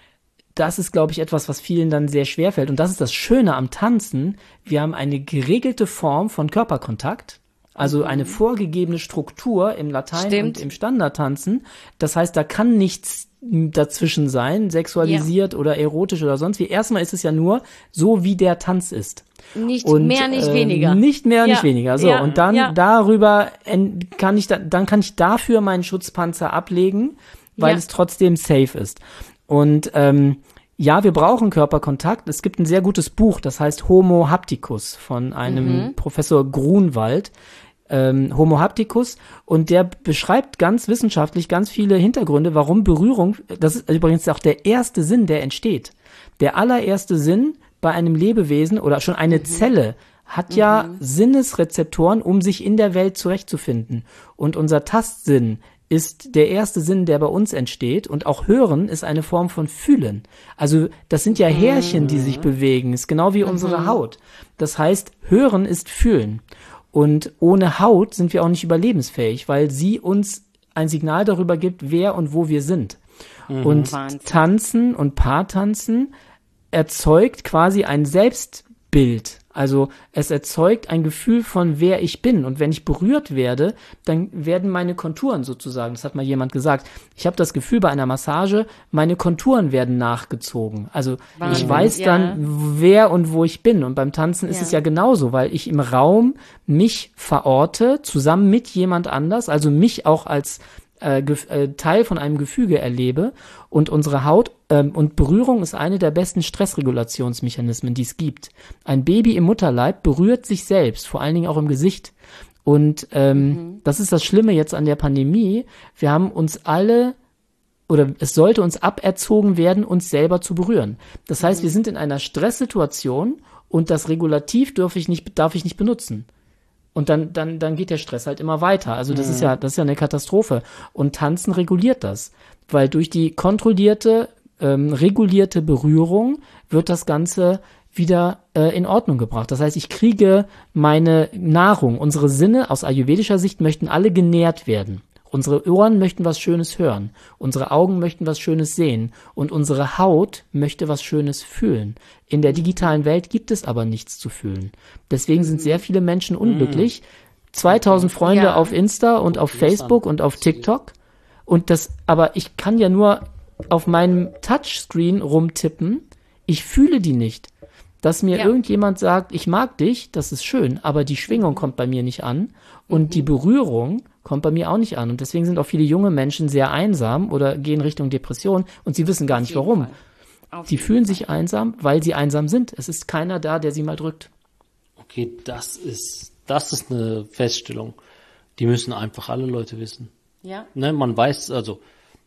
Speaker 6: das ist, glaube ich, etwas, was vielen dann sehr schwer fällt. Und das ist das Schöne am Tanzen. Wir haben eine geregelte Form von Körperkontakt. Also eine vorgegebene Struktur im Latein
Speaker 7: Stimmt.
Speaker 6: und im Standardtanzen. Das heißt, da kann nichts dazwischen sein, sexualisiert oder erotisch oder sonst wie. Erstmal ist es ja nur so, wie der Tanz ist.
Speaker 7: Nicht
Speaker 6: Und,
Speaker 7: mehr, nicht
Speaker 6: äh,
Speaker 7: weniger.
Speaker 6: Nicht mehr,
Speaker 7: Ja,
Speaker 6: nicht weniger. So,
Speaker 7: ja,
Speaker 6: und dann
Speaker 7: ja.
Speaker 6: darüber en- kann ich da, dann kann ich dafür meinen Schutzpanzer ablegen, weil
Speaker 7: Ja.
Speaker 6: es trotzdem safe ist. Und ähm, ja, wir brauchen Körperkontakt. Es gibt ein sehr gutes Buch, das heißt Homo Hapticus von einem
Speaker 7: Mhm.
Speaker 6: Professor Grunwald. Ähm, Homo Hapticus, und der beschreibt ganz wissenschaftlich ganz viele Hintergründe, warum Berührung, das ist übrigens auch der erste Sinn, der entsteht. Der allererste Sinn bei einem Lebewesen oder schon eine Zelle hat ja Sinnesrezeptoren, um sich in der Welt zurechtzufinden. Und unser Tastsinn ist der erste Sinn, der bei uns entsteht. Und auch Hören ist eine Form von Fühlen. Also das sind ja Härchen, die sich bewegen. Ist genau wie unsere Haut. Das heißt, Hören ist Fühlen. Und ohne Haut sind wir auch nicht überlebensfähig, weil sie uns ein Signal darüber gibt, wer und wo wir sind. Und
Speaker 7: Wahnsinn.
Speaker 6: Tanzen und Paartanzen erzeugt quasi ein Selbstbild. Also es erzeugt ein Gefühl von, wer ich bin. Und wenn ich berührt werde, dann werden meine Konturen sozusagen, das hat mal jemand gesagt, ich habe das Gefühl bei einer Massage, meine Konturen werden nachgezogen. Also
Speaker 7: Wahnsinn,
Speaker 6: ich weiß
Speaker 7: ja.
Speaker 6: dann, wer und wo ich bin. Und beim Tanzen ist
Speaker 7: Ja.
Speaker 6: es ja genauso, weil ich im Raum mich verorte, zusammen mit jemand anders, also mich auch als äh, Gef- äh, Teil von einem Gefüge erlebe. Und unsere Haut ähm, und Berührung ist eine der besten Stressregulationsmechanismen, die es gibt. Ein Baby im Mutterleib berührt sich selbst, vor allen Dingen auch im Gesicht. Und ähm, das ist das Schlimme jetzt an der Pandemie. Wir haben uns alle, oder es sollte uns aberzogen werden, uns selber zu berühren. Das heißt, wir sind in einer Stresssituation und das Regulativ darf ich nicht, darf ich nicht benutzen. Und dann, dann, dann geht der Stress halt immer weiter. Also das ist ja, das ist ja eine Katastrophe. Und Tanzen reguliert das. Weil durch die kontrollierte, ähm, regulierte Berührung wird das Ganze wieder äh, in Ordnung gebracht. Das heißt, ich kriege meine Nahrung. Unsere Sinne aus ayurvedischer Sicht möchten alle genährt werden. Unsere Ohren möchten was Schönes hören. Unsere Augen möchten was Schönes sehen. Und unsere Haut möchte was Schönes fühlen. In der digitalen Welt gibt es aber nichts zu fühlen. Deswegen sind sehr viele Menschen unglücklich. zweitausend Freunde
Speaker 7: Ja.
Speaker 6: auf Insta und auf Facebook und auf TikTok. Und das, aber ich kann ja nur auf meinem Touchscreen rumtippen. Ich fühle die nicht. Dass mir
Speaker 7: Ja.
Speaker 6: irgendjemand sagt, ich mag dich, das ist schön, aber die Schwingung kommt bei mir nicht an und die Berührung kommt bei mir auch nicht an. Und deswegen sind auch viele junge Menschen sehr einsam oder gehen Richtung Depression und sie wissen gar nicht
Speaker 7: jeden
Speaker 6: warum.
Speaker 7: Fall. Auf
Speaker 6: Die
Speaker 7: jeden
Speaker 6: fühlen
Speaker 7: Fall.
Speaker 6: sich einsam, weil sie einsam sind. Es ist keiner da, der sie mal drückt.
Speaker 5: Okay, das ist, das ist eine Feststellung. Die müssen einfach alle Leute wissen.
Speaker 7: Ja.
Speaker 5: Ne, man weiß, also,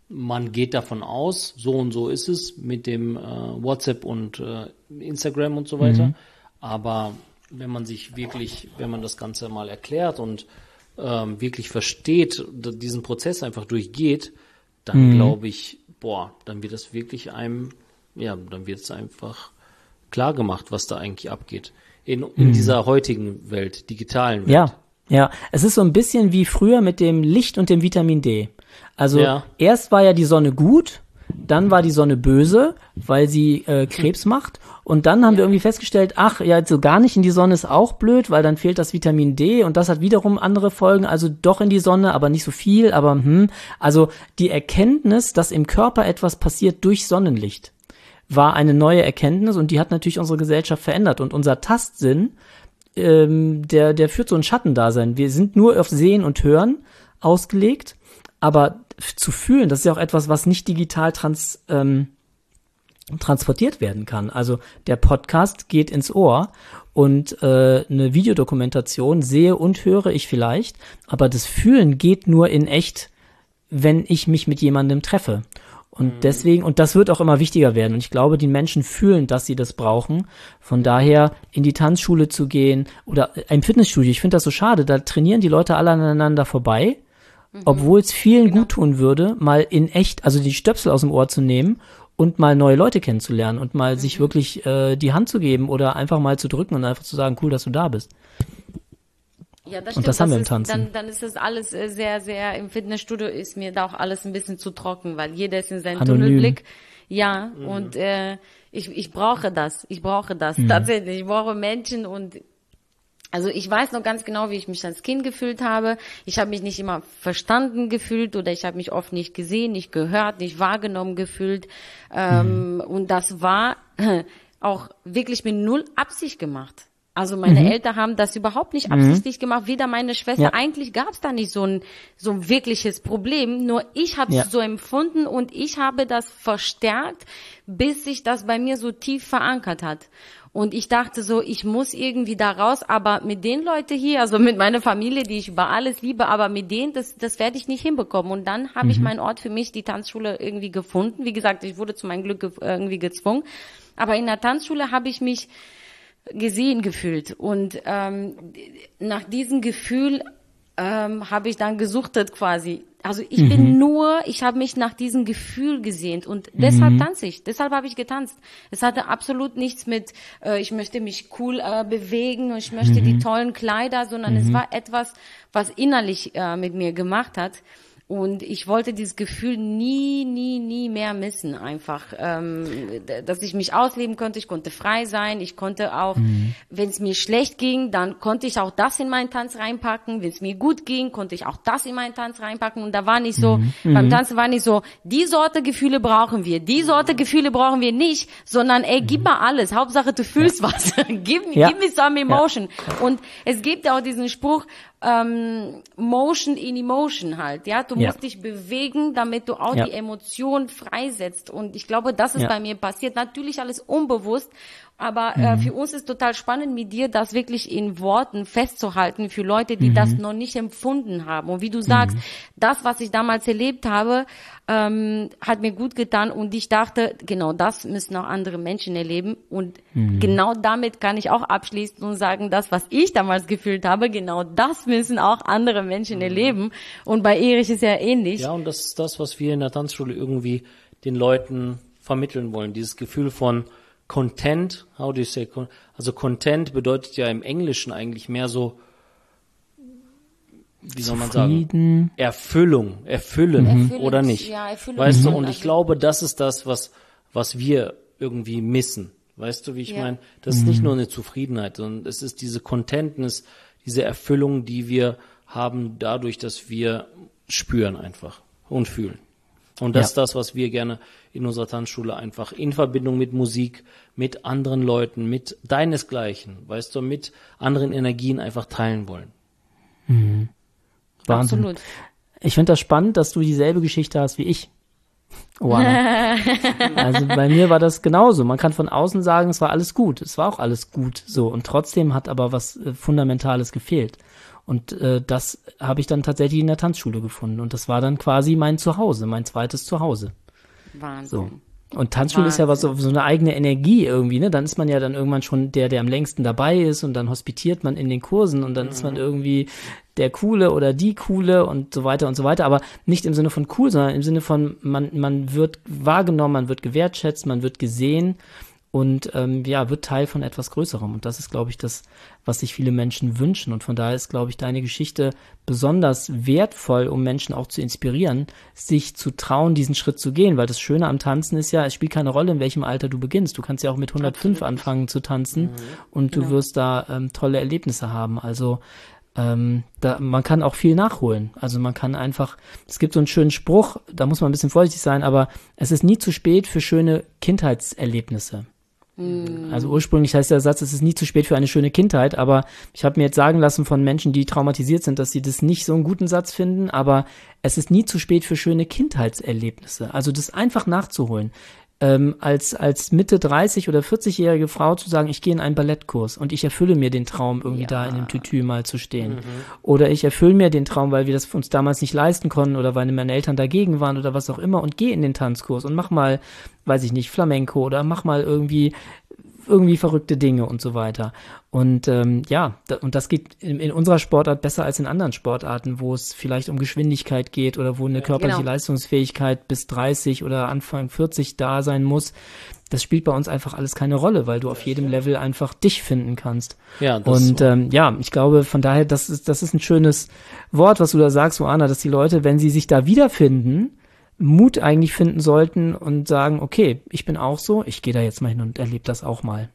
Speaker 5: man geht davon aus, so und so ist es mit dem äh, WhatsApp und äh, Instagram und so weiter. Mhm. Aber wenn man sich wirklich, wenn man das Ganze mal erklärt und ähm, wirklich versteht, diesen Prozess einfach durchgeht, dann mhm. glaube ich, boah, dann wird es wirklich einem, ja, dann wird es einfach klar gemacht, was da eigentlich abgeht. In, in mhm. dieser heutigen Welt, digitalen Welt.
Speaker 6: Ja, ja. Es ist so ein bisschen wie früher mit dem Licht und dem Vitamin D. Also ja. erst war ja die Sonne gut, dann war die Sonne böse, weil sie äh, Krebs macht. Und dann haben ja. wir irgendwie festgestellt, ach, ja, so gar nicht in die Sonne ist auch blöd, weil dann fehlt das Vitamin D und das hat wiederum andere Folgen. Also doch in die Sonne, aber nicht so viel. Aber hm, also die Erkenntnis, dass im Körper etwas passiert durch Sonnenlicht, war eine neue Erkenntnis und die hat natürlich unsere Gesellschaft verändert. Und unser Tastsinn, ähm, der, der führt so ein Schattendasein. Wir sind nur auf Sehen und Hören ausgelegt, aber zu fühlen, das ist ja auch etwas, was nicht digital trans, ähm, transportiert werden kann. Also der Podcast geht ins Ohr und äh, eine Videodokumentation sehe und höre ich vielleicht, aber das Fühlen geht nur in echt, wenn ich mich mit jemandem treffe. Und mhm. deswegen, und das wird auch immer wichtiger werden. Und ich glaube, die Menschen fühlen, dass sie das brauchen. Von daher in die Tanzschule zu gehen oder ein Fitnessstudio, ich finde das so schade, da trainieren die Leute alle aneinander vorbei. Obwohl es vielen genau. gut tun würde, mal in echt, also die Stöpsel aus dem Ohr zu nehmen und mal neue Leute kennenzulernen und mal mhm. sich wirklich äh, die Hand zu geben oder einfach mal zu drücken und einfach zu sagen, cool, dass du da bist.
Speaker 7: Ja, das
Speaker 6: und
Speaker 7: stimmt.
Speaker 6: das haben
Speaker 7: das
Speaker 6: wir im
Speaker 7: ist,
Speaker 6: Tanzen.
Speaker 7: Dann, dann ist das alles sehr, sehr, im Fitnessstudio ist mir da auch alles ein bisschen zu trocken, weil jeder ist in seinem
Speaker 6: Anonym.
Speaker 7: Tunnelblick. Ja,
Speaker 3: Mhm.
Speaker 7: und äh, ich, ich brauche das. Ich brauche das
Speaker 6: Mhm.
Speaker 7: tatsächlich. Ich brauche Menschen und also ich weiß noch ganz genau, wie ich mich als Kind gefühlt habe. Ich habe mich nicht immer verstanden gefühlt oder ich habe mich oft nicht gesehen, nicht gehört, nicht wahrgenommen gefühlt. Ähm, mhm. Und das war auch wirklich mit null Absicht gemacht. Also meine mhm. Eltern haben das überhaupt nicht absichtlich mhm. gemacht, weder meine Schwester. Ja. Eigentlich gab es da nicht so ein so ein wirkliches Problem. Nur ich habe es ja. so empfunden und ich habe das verstärkt, bis sich das bei mir so tief verankert hat. Und ich dachte so, ich muss irgendwie da raus, aber mit den Leuten hier, also mit meiner Familie, die ich über alles liebe, aber mit denen, das, das werde ich nicht hinbekommen. Und dann habe mhm. ich meinen Ort für mich, die Tanzschule, irgendwie gefunden. Wie gesagt, ich wurde zu meinem Glück ge- irgendwie gezwungen. Aber in der Tanzschule habe ich mich gesehen gefühlt. Und ähm, nach diesem Gefühl ähm, habe ich dann gesuchtet quasi. Also ich mhm. bin nur, ich habe mich nach diesem Gefühl gesehnt und deshalb mhm. tanze ich, deshalb habe ich getanzt. Es hatte absolut nichts mit, äh, ich möchte mich cool äh, bewegen und ich möchte mhm. die tollen Kleider, sondern mhm. es war etwas, was innerlich äh, mit mir gemacht hat. Und ich wollte dieses Gefühl nie, nie, nie mehr missen. Einfach, ähm, dass ich mich ausleben konnte. Ich konnte frei sein. Ich konnte auch, mhm. wenn es mir schlecht ging, dann konnte ich auch das in meinen Tanz reinpacken. Wenn es mir gut ging, konnte ich auch das in meinen Tanz reinpacken. Und da war nicht so, mhm. beim Tanzen war nicht so, die Sorte Gefühle brauchen wir, die Sorte Gefühle brauchen wir nicht, sondern ey, gib mal alles. Hauptsache, du fühlst ja. was. gib, ja. gib mir some emotion. Ja. Und es gibt ja auch diesen Spruch, ähm, Motion in Emotion halt, ja. Du
Speaker 6: ja.
Speaker 7: musst dich bewegen, damit du auch
Speaker 6: ja.
Speaker 7: die Emotion freisetzt. Und ich glaube, das ist
Speaker 6: ja.
Speaker 7: bei mir passiert. Natürlich alles unbewusst, aber mhm. äh, für uns ist total spannend, mit dir das wirklich in Worten festzuhalten für Leute, die mhm. das noch nicht empfunden haben. Und wie du sagst, mhm. das, was ich damals erlebt habe, ähm, hat mir gut getan und ich dachte, genau das müssen auch andere Menschen erleben. Und mhm. genau damit kann ich auch abschließen und sagen, das, was ich damals gefühlt habe, genau das müssen auch andere Menschen mhm. erleben. Und bei Erich ist ja ähnlich.
Speaker 5: Ja, und das ist das, was wir in der Tanzschule irgendwie den Leuten vermitteln wollen. Dieses Gefühl von Content, how do you say, also Content bedeutet ja im Englischen eigentlich mehr so, wie soll man sagen, Erfüllung, erfüllen mhm. oder nicht,
Speaker 7: ja, Erfüllung,
Speaker 5: weißt
Speaker 7: mhm.
Speaker 5: du, und ich glaube, das ist das, was, was wir irgendwie missen, weißt du, wie ich ja. meine, das ist
Speaker 6: mhm.
Speaker 5: nicht nur eine Zufriedenheit, sondern es ist diese Contentness, diese Erfüllung, die wir haben dadurch, dass wir spüren einfach und fühlen. Und das ja. ist das, was wir gerne in unserer Tanzschule einfach in Verbindung mit Musik, mit anderen Leuten, mit deinesgleichen, weißt du, mit anderen Energien einfach teilen wollen.
Speaker 6: Mhm. Wahnsinn.
Speaker 7: Absolut.
Speaker 6: Ich finde das spannend, dass du dieselbe Geschichte hast wie ich. Oana. Also bei mir war das genauso. Man kann von außen sagen, es war alles gut. Es war auch alles gut so. Und trotzdem hat aber was äh, Fundamentales gefehlt. Und äh, das habe ich dann tatsächlich in der Tanzschule gefunden. Und das war dann quasi mein Zuhause, mein zweites Zuhause.
Speaker 7: Wahnsinn.
Speaker 6: So. Und Tanzschule
Speaker 7: Wahnsinn.
Speaker 6: ist ja was, so, so eine eigene Energie irgendwie, ne? Dann ist man ja dann irgendwann schon der, der am längsten dabei ist und dann hospitiert man in den Kursen und dann mhm. ist man irgendwie der Coole oder die Coole und so weiter und so weiter. Aber nicht im Sinne von cool, sondern im Sinne von, man, man wird wahrgenommen, man wird gewertschätzt, man wird gesehen. Und ähm, ja, wird Teil von etwas Größerem. Und das ist, glaube ich, das, was sich viele Menschen wünschen. Und von daher ist, glaube ich, deine Geschichte besonders wertvoll, um Menschen auch zu inspirieren, sich zu trauen, diesen Schritt zu gehen. Weil das Schöne am Tanzen ist ja, es spielt keine Rolle, in welchem Alter du beginnst. Du kannst ja auch mit hundertfünf Absolut. Anfangen zu tanzen mhm. und du genau. wirst da ähm, tolle Erlebnisse haben. Also ähm, da, man kann auch viel nachholen. Also man kann einfach, es gibt so einen schönen Spruch, da muss man ein bisschen vorsichtig sein, aber es ist nie zu spät für schöne Kindheitserlebnisse. Also ursprünglich heißt der Satz, es ist nie zu spät für eine schöne Kindheit, aber ich habe mir jetzt sagen lassen von Menschen, die traumatisiert sind, dass sie das nicht so einen guten Satz finden, aber es ist nie zu spät für schöne Kindheitserlebnisse. Also das einfach nachzuholen. Ähm, als als Mitte dreißig- oder vierzig-jährige Frau zu sagen, ich gehe in einen Ballettkurs und ich erfülle mir den Traum, irgendwie ja. da in dem Tütü mal zu stehen. Mhm. Oder ich erfülle mir den Traum, weil wir das uns damals nicht leisten konnten oder weil meine Eltern dagegen waren oder was auch immer und gehe in den Tanzkurs und mach mal, weiß ich nicht, Flamenco oder mach mal irgendwie irgendwie verrückte Dinge und so weiter. Und ähm, ja, da, und das geht in, in unserer Sportart besser als in anderen Sportarten, wo es vielleicht um Geschwindigkeit geht oder wo eine körperliche genau. Leistungsfähigkeit bis dreißig oder Anfang vierzig da sein muss. Das spielt bei uns einfach alles keine Rolle, weil du auf jedem Level einfach dich finden kannst. Ja, das und ähm, ja, ich glaube, von daher, das ist das ist ein schönes Wort, was du da sagst, Oana, dass die Leute, wenn sie sich da wiederfinden, Mut eigentlich finden sollten und sagen, okay, ich bin auch so, ich gehe da jetzt mal hin und erlebe das auch mal.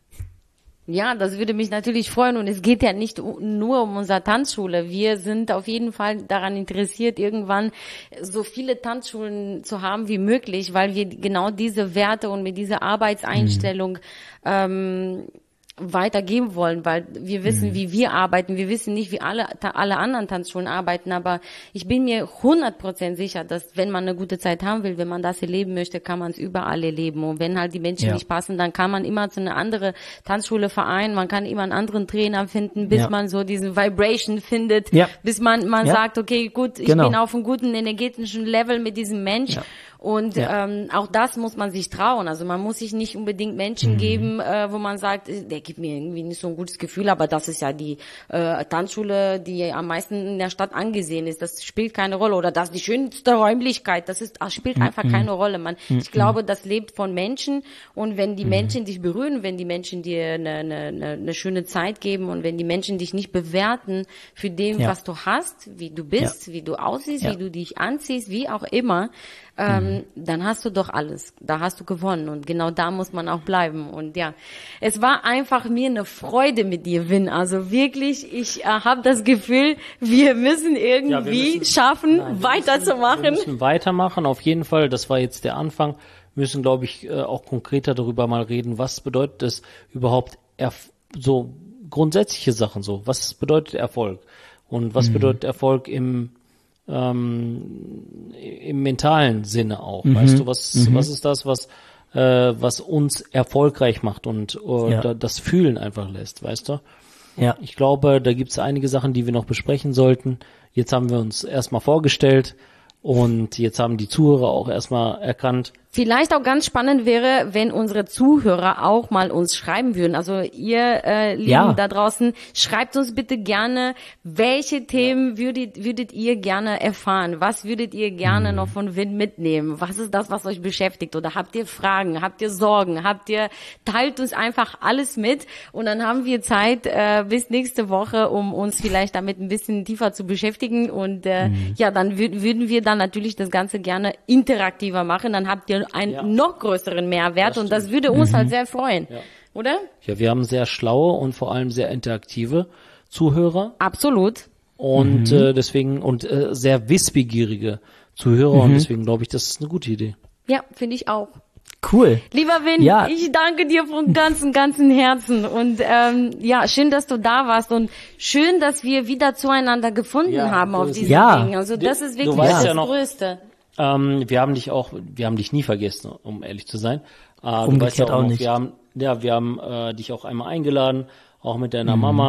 Speaker 7: Ja, das würde mich natürlich freuen und es geht ja nicht nur um unsere Tanzschule. Wir sind auf jeden Fall daran interessiert, irgendwann so viele Tanzschulen zu haben wie möglich, weil wir genau diese Werte und mit dieser Arbeitseinstellung mhm. ähm, weitergeben wollen, weil wir wissen, mhm. wie wir arbeiten. Wir wissen nicht, wie alle alle anderen Tanzschulen arbeiten, aber ich bin mir hundert Prozent sicher, dass wenn man eine gute Zeit haben will, wenn man das erleben möchte, kann man es überall erleben. Und wenn halt die Menschen ja. nicht passen, dann kann man immer zu einer anderen Tanzschule vereinen, man kann immer einen anderen Trainer finden, bis ja. man so diesen Vibration findet, ja. bis man man ja. sagt, okay, gut, ich genau. bin auf einem guten energetischen Level mit diesem Mensch. Ja. Und ja. ähm, auch das muss man sich trauen. Also man muss sich nicht unbedingt Menschen mhm. geben, äh, wo man sagt, der gibt mir irgendwie nicht so ein gutes Gefühl, aber das ist ja die äh, Tanzschule, die am meisten in der Stadt angesehen ist. Das spielt keine Rolle. Oder das ist die schönste Räumlichkeit. Das ist, das spielt mhm. einfach keine Rolle. Man, mhm. ich glaube, das lebt von Menschen. Und wenn die mhm. Menschen dich berühren, wenn die Menschen dir eine, eine, eine, eine schöne Zeit geben und wenn die Menschen dich nicht bewerten für dem, ja. was du hast, wie du bist, ja. wie du aussiehst, ja. wie du dich anziehst, wie auch immer, ähm, mhm. dann hast du doch alles. Da hast du gewonnen. Und genau da muss man auch bleiben. Und ja, es war einfach mir eine Freude mit dir, Vin. Also wirklich, ich äh, habe das Gefühl, wir müssen irgendwie ja, wir müssen, schaffen, nein, weiterzumachen.
Speaker 5: Wir müssen weitermachen, auf jeden Fall. Das war jetzt der Anfang. Wir müssen, glaube ich, äh, auch konkreter darüber mal reden. Was bedeutet es überhaupt, erf- so grundsätzliche Sachen so? Was bedeutet Erfolg? Und was mhm. bedeutet Erfolg im Ähm, im mentalen Sinne auch, mhm. weißt du, was mhm. was ist das, was äh, was uns erfolgreich macht und äh, ja. das Fühlen einfach lässt, weißt du? Ja. Ich glaube, da gibt es einige Sachen, die wir noch besprechen sollten. Jetzt haben wir uns erstmal vorgestellt und jetzt haben die Zuhörer auch erstmal erkannt.
Speaker 7: Vielleicht auch ganz spannend wäre, wenn unsere Zuhörer auch mal uns schreiben würden. Also ihr äh, Lieben ja. da draußen, schreibt uns bitte gerne, welche Themen würdet, würdet ihr gerne erfahren? Was würdet ihr gerne mhm. noch von Vin mitnehmen? Was ist das, was euch beschäftigt? Oder habt ihr Fragen? Habt ihr Sorgen? Habt ihr, teilt uns einfach alles mit und dann haben wir Zeit äh, bis nächste Woche, um uns vielleicht damit ein bisschen tiefer zu beschäftigen und äh, mhm. ja, dann wür- würden wir dann natürlich das Ganze gerne interaktiver machen. Dann habt ihr einen ja. noch größeren Mehrwert das und das würde uns mhm. halt sehr freuen, ja. oder?
Speaker 5: Ja, wir haben sehr schlaue und vor allem sehr interaktive Zuhörer.
Speaker 7: Absolut.
Speaker 5: Und mhm. äh, deswegen und äh, sehr wissbegierige Zuhörer mhm. und deswegen glaube ich, das ist eine gute Idee.
Speaker 7: Ja, finde ich auch.
Speaker 6: Cool.
Speaker 7: Lieber Vin, ja. ich danke dir von ganzem, ganzem Herzen und ähm, ja, schön, dass du da warst und schön, dass wir wieder zueinander gefunden ja, haben auf diesen
Speaker 6: ja.
Speaker 7: Dingen. Also das ist wirklich
Speaker 5: das
Speaker 7: ja
Speaker 5: noch,
Speaker 7: Größte.
Speaker 5: Ähm, wir haben dich auch, wir haben dich nie vergessen, um ehrlich zu sein. Äh,
Speaker 6: Umgekehrt
Speaker 5: du weißt ja auch,
Speaker 6: auch
Speaker 5: noch,
Speaker 6: nicht.
Speaker 5: Wir haben, ja, wir haben äh, dich auch einmal eingeladen, auch mit deiner mhm. Mama.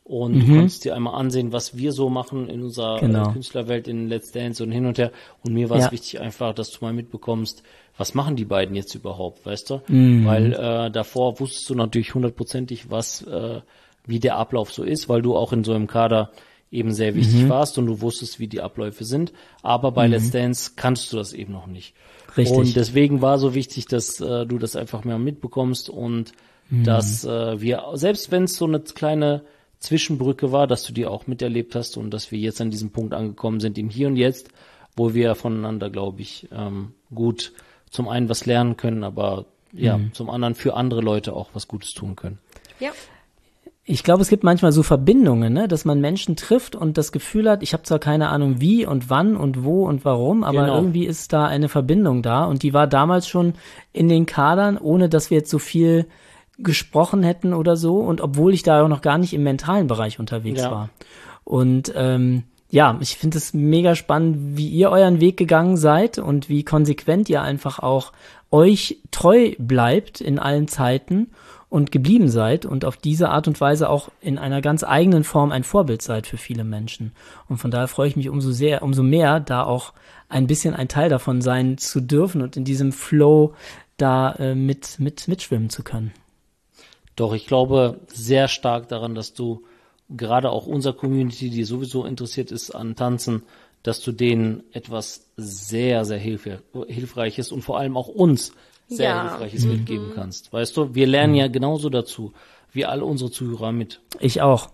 Speaker 5: Und
Speaker 6: Mhm.
Speaker 5: du konntest dir einmal ansehen, was wir so machen in unserer
Speaker 6: Genau.
Speaker 5: äh, Künstlerwelt, in Let's Dance und hin und her. Und mir war es
Speaker 6: Ja.
Speaker 5: wichtig einfach, dass du mal mitbekommst, was machen die beiden jetzt überhaupt, weißt du?
Speaker 6: Mhm.
Speaker 5: Weil äh, davor wusstest du natürlich hundertprozentig, was, äh, wie der Ablauf so ist, weil du auch in so einem Kader eben sehr wichtig
Speaker 6: Mhm.
Speaker 5: warst und du wusstest, wie die Abläufe sind. Aber bei Let's Dance kannst du das eben noch nicht.
Speaker 6: Richtig.
Speaker 5: Und deswegen war so wichtig, dass äh, du das einfach mehr mitbekommst und dass äh, wir, selbst wenn es so eine kleine Zwischenbrücke war, dass du die auch miterlebt hast und dass wir jetzt an diesem Punkt angekommen sind, im Hier und Jetzt, wo wir voneinander, glaube ich, ähm, gut zum einen was lernen können, aber ja, zum anderen für andere Leute auch was Gutes tun können.
Speaker 7: Ja.
Speaker 6: Ich glaube, es gibt manchmal so Verbindungen, ne, dass man Menschen trifft und das Gefühl hat, ich habe zwar keine Ahnung wie und wann und wo und warum, aber
Speaker 5: Genau.
Speaker 6: irgendwie ist da eine Verbindung da und die war damals schon in den Kadern, ohne dass wir jetzt so viel gesprochen hätten oder so und obwohl ich da auch noch gar nicht im mentalen Bereich unterwegs
Speaker 5: Ja.
Speaker 6: war. Und ähm, ja, ich finde es mega spannend, wie ihr euren Weg gegangen seid und wie konsequent ihr einfach auch euch treu bleibt in allen Zeiten und geblieben seid und auf diese Art und Weise auch in einer ganz eigenen Form ein Vorbild seid für viele Menschen. Und von daher freue ich mich umso sehr, umso mehr, da auch ein bisschen ein Teil davon sein zu dürfen und in diesem Flow da äh, mit, mit, mitschwimmen zu können.
Speaker 5: Doch ich glaube sehr stark daran, dass du gerade auch unserer Community, die sowieso interessiert ist an Tanzen, dass du denen etwas sehr, sehr hilf- Hilfreiches und vor allem auch uns sehr
Speaker 7: Ja.
Speaker 5: Hilfreiches mitgeben kannst. Weißt du, wir lernen ja genauso dazu, wie alle unsere Zuhörer mit.
Speaker 6: Ich auch.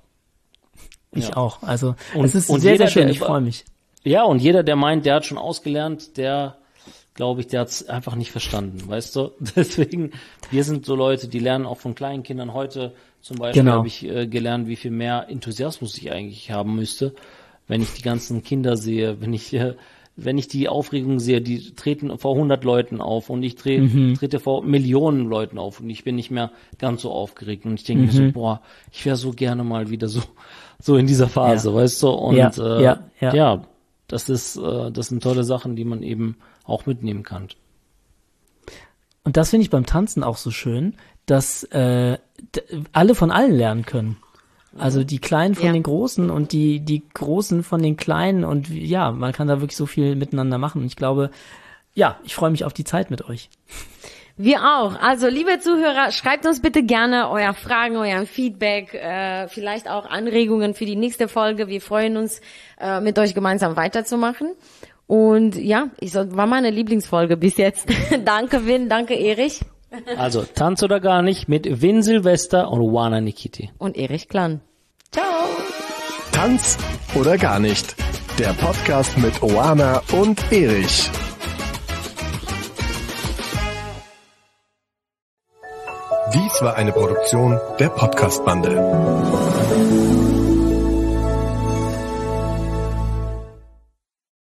Speaker 6: Ich
Speaker 5: Ja.
Speaker 6: auch. Also
Speaker 5: Und-
Speaker 6: es ist
Speaker 5: und
Speaker 6: sehr,
Speaker 5: jeder,
Speaker 6: sehr schön.
Speaker 5: der
Speaker 6: Ich
Speaker 5: über-
Speaker 6: freue mich.
Speaker 5: Ja, und jeder, der meint, der hat schon ausgelernt, der, glaube ich, der hat es einfach nicht verstanden, weißt du? Deswegen, wir sind so Leute, die lernen auch von kleinen Kindern. Heute zum Beispiel
Speaker 6: Genau.
Speaker 5: habe ich äh, gelernt, wie viel mehr Enthusiasmus ich eigentlich haben müsste, wenn ich die ganzen Kinder sehe, wenn ich äh, wenn ich die Aufregung sehe, die treten vor hundert Leuten auf und ich tre
Speaker 6: Mhm.
Speaker 5: trete vor Millionen Leuten auf und ich bin nicht mehr ganz so aufgeregt und ich denke mir
Speaker 6: Mhm.
Speaker 5: so, boah, ich wäre so gerne mal wieder so so in dieser Phase,
Speaker 6: Ja.
Speaker 5: weißt du? Und
Speaker 6: Ja,
Speaker 5: äh,
Speaker 6: ja, ja.
Speaker 5: ja, das ist äh, das sind tolle Sachen, die man eben auch mitnehmen kann.
Speaker 6: Und das finde ich beim Tanzen auch so schön, dass äh, d- alle von allen lernen können. Also die Kleinen von
Speaker 7: Ja.
Speaker 6: den Großen und die die Großen von den Kleinen und wie- ja, man kann da wirklich so viel miteinander machen. Und ich glaube, ja, ich freue mich auf die Zeit mit euch.
Speaker 7: Wir auch. Also, liebe Zuhörer, schreibt uns bitte gerne euer Fragen, euer Feedback, äh, vielleicht auch Anregungen für die nächste Folge. Wir freuen uns, äh, mit euch gemeinsam weiterzumachen. Und ja, ich soll, war meine Lieblingsfolge bis jetzt. Danke, Vin, danke, Erich.
Speaker 5: Also Tanz oder gar nicht mit Vin Silvester und Oana Nikiti.
Speaker 7: Und Erich Klan.
Speaker 2: Tanz oder gar nicht. Der Podcast mit Oana und Erich. Dies war eine Produktion der Podcast-Bande.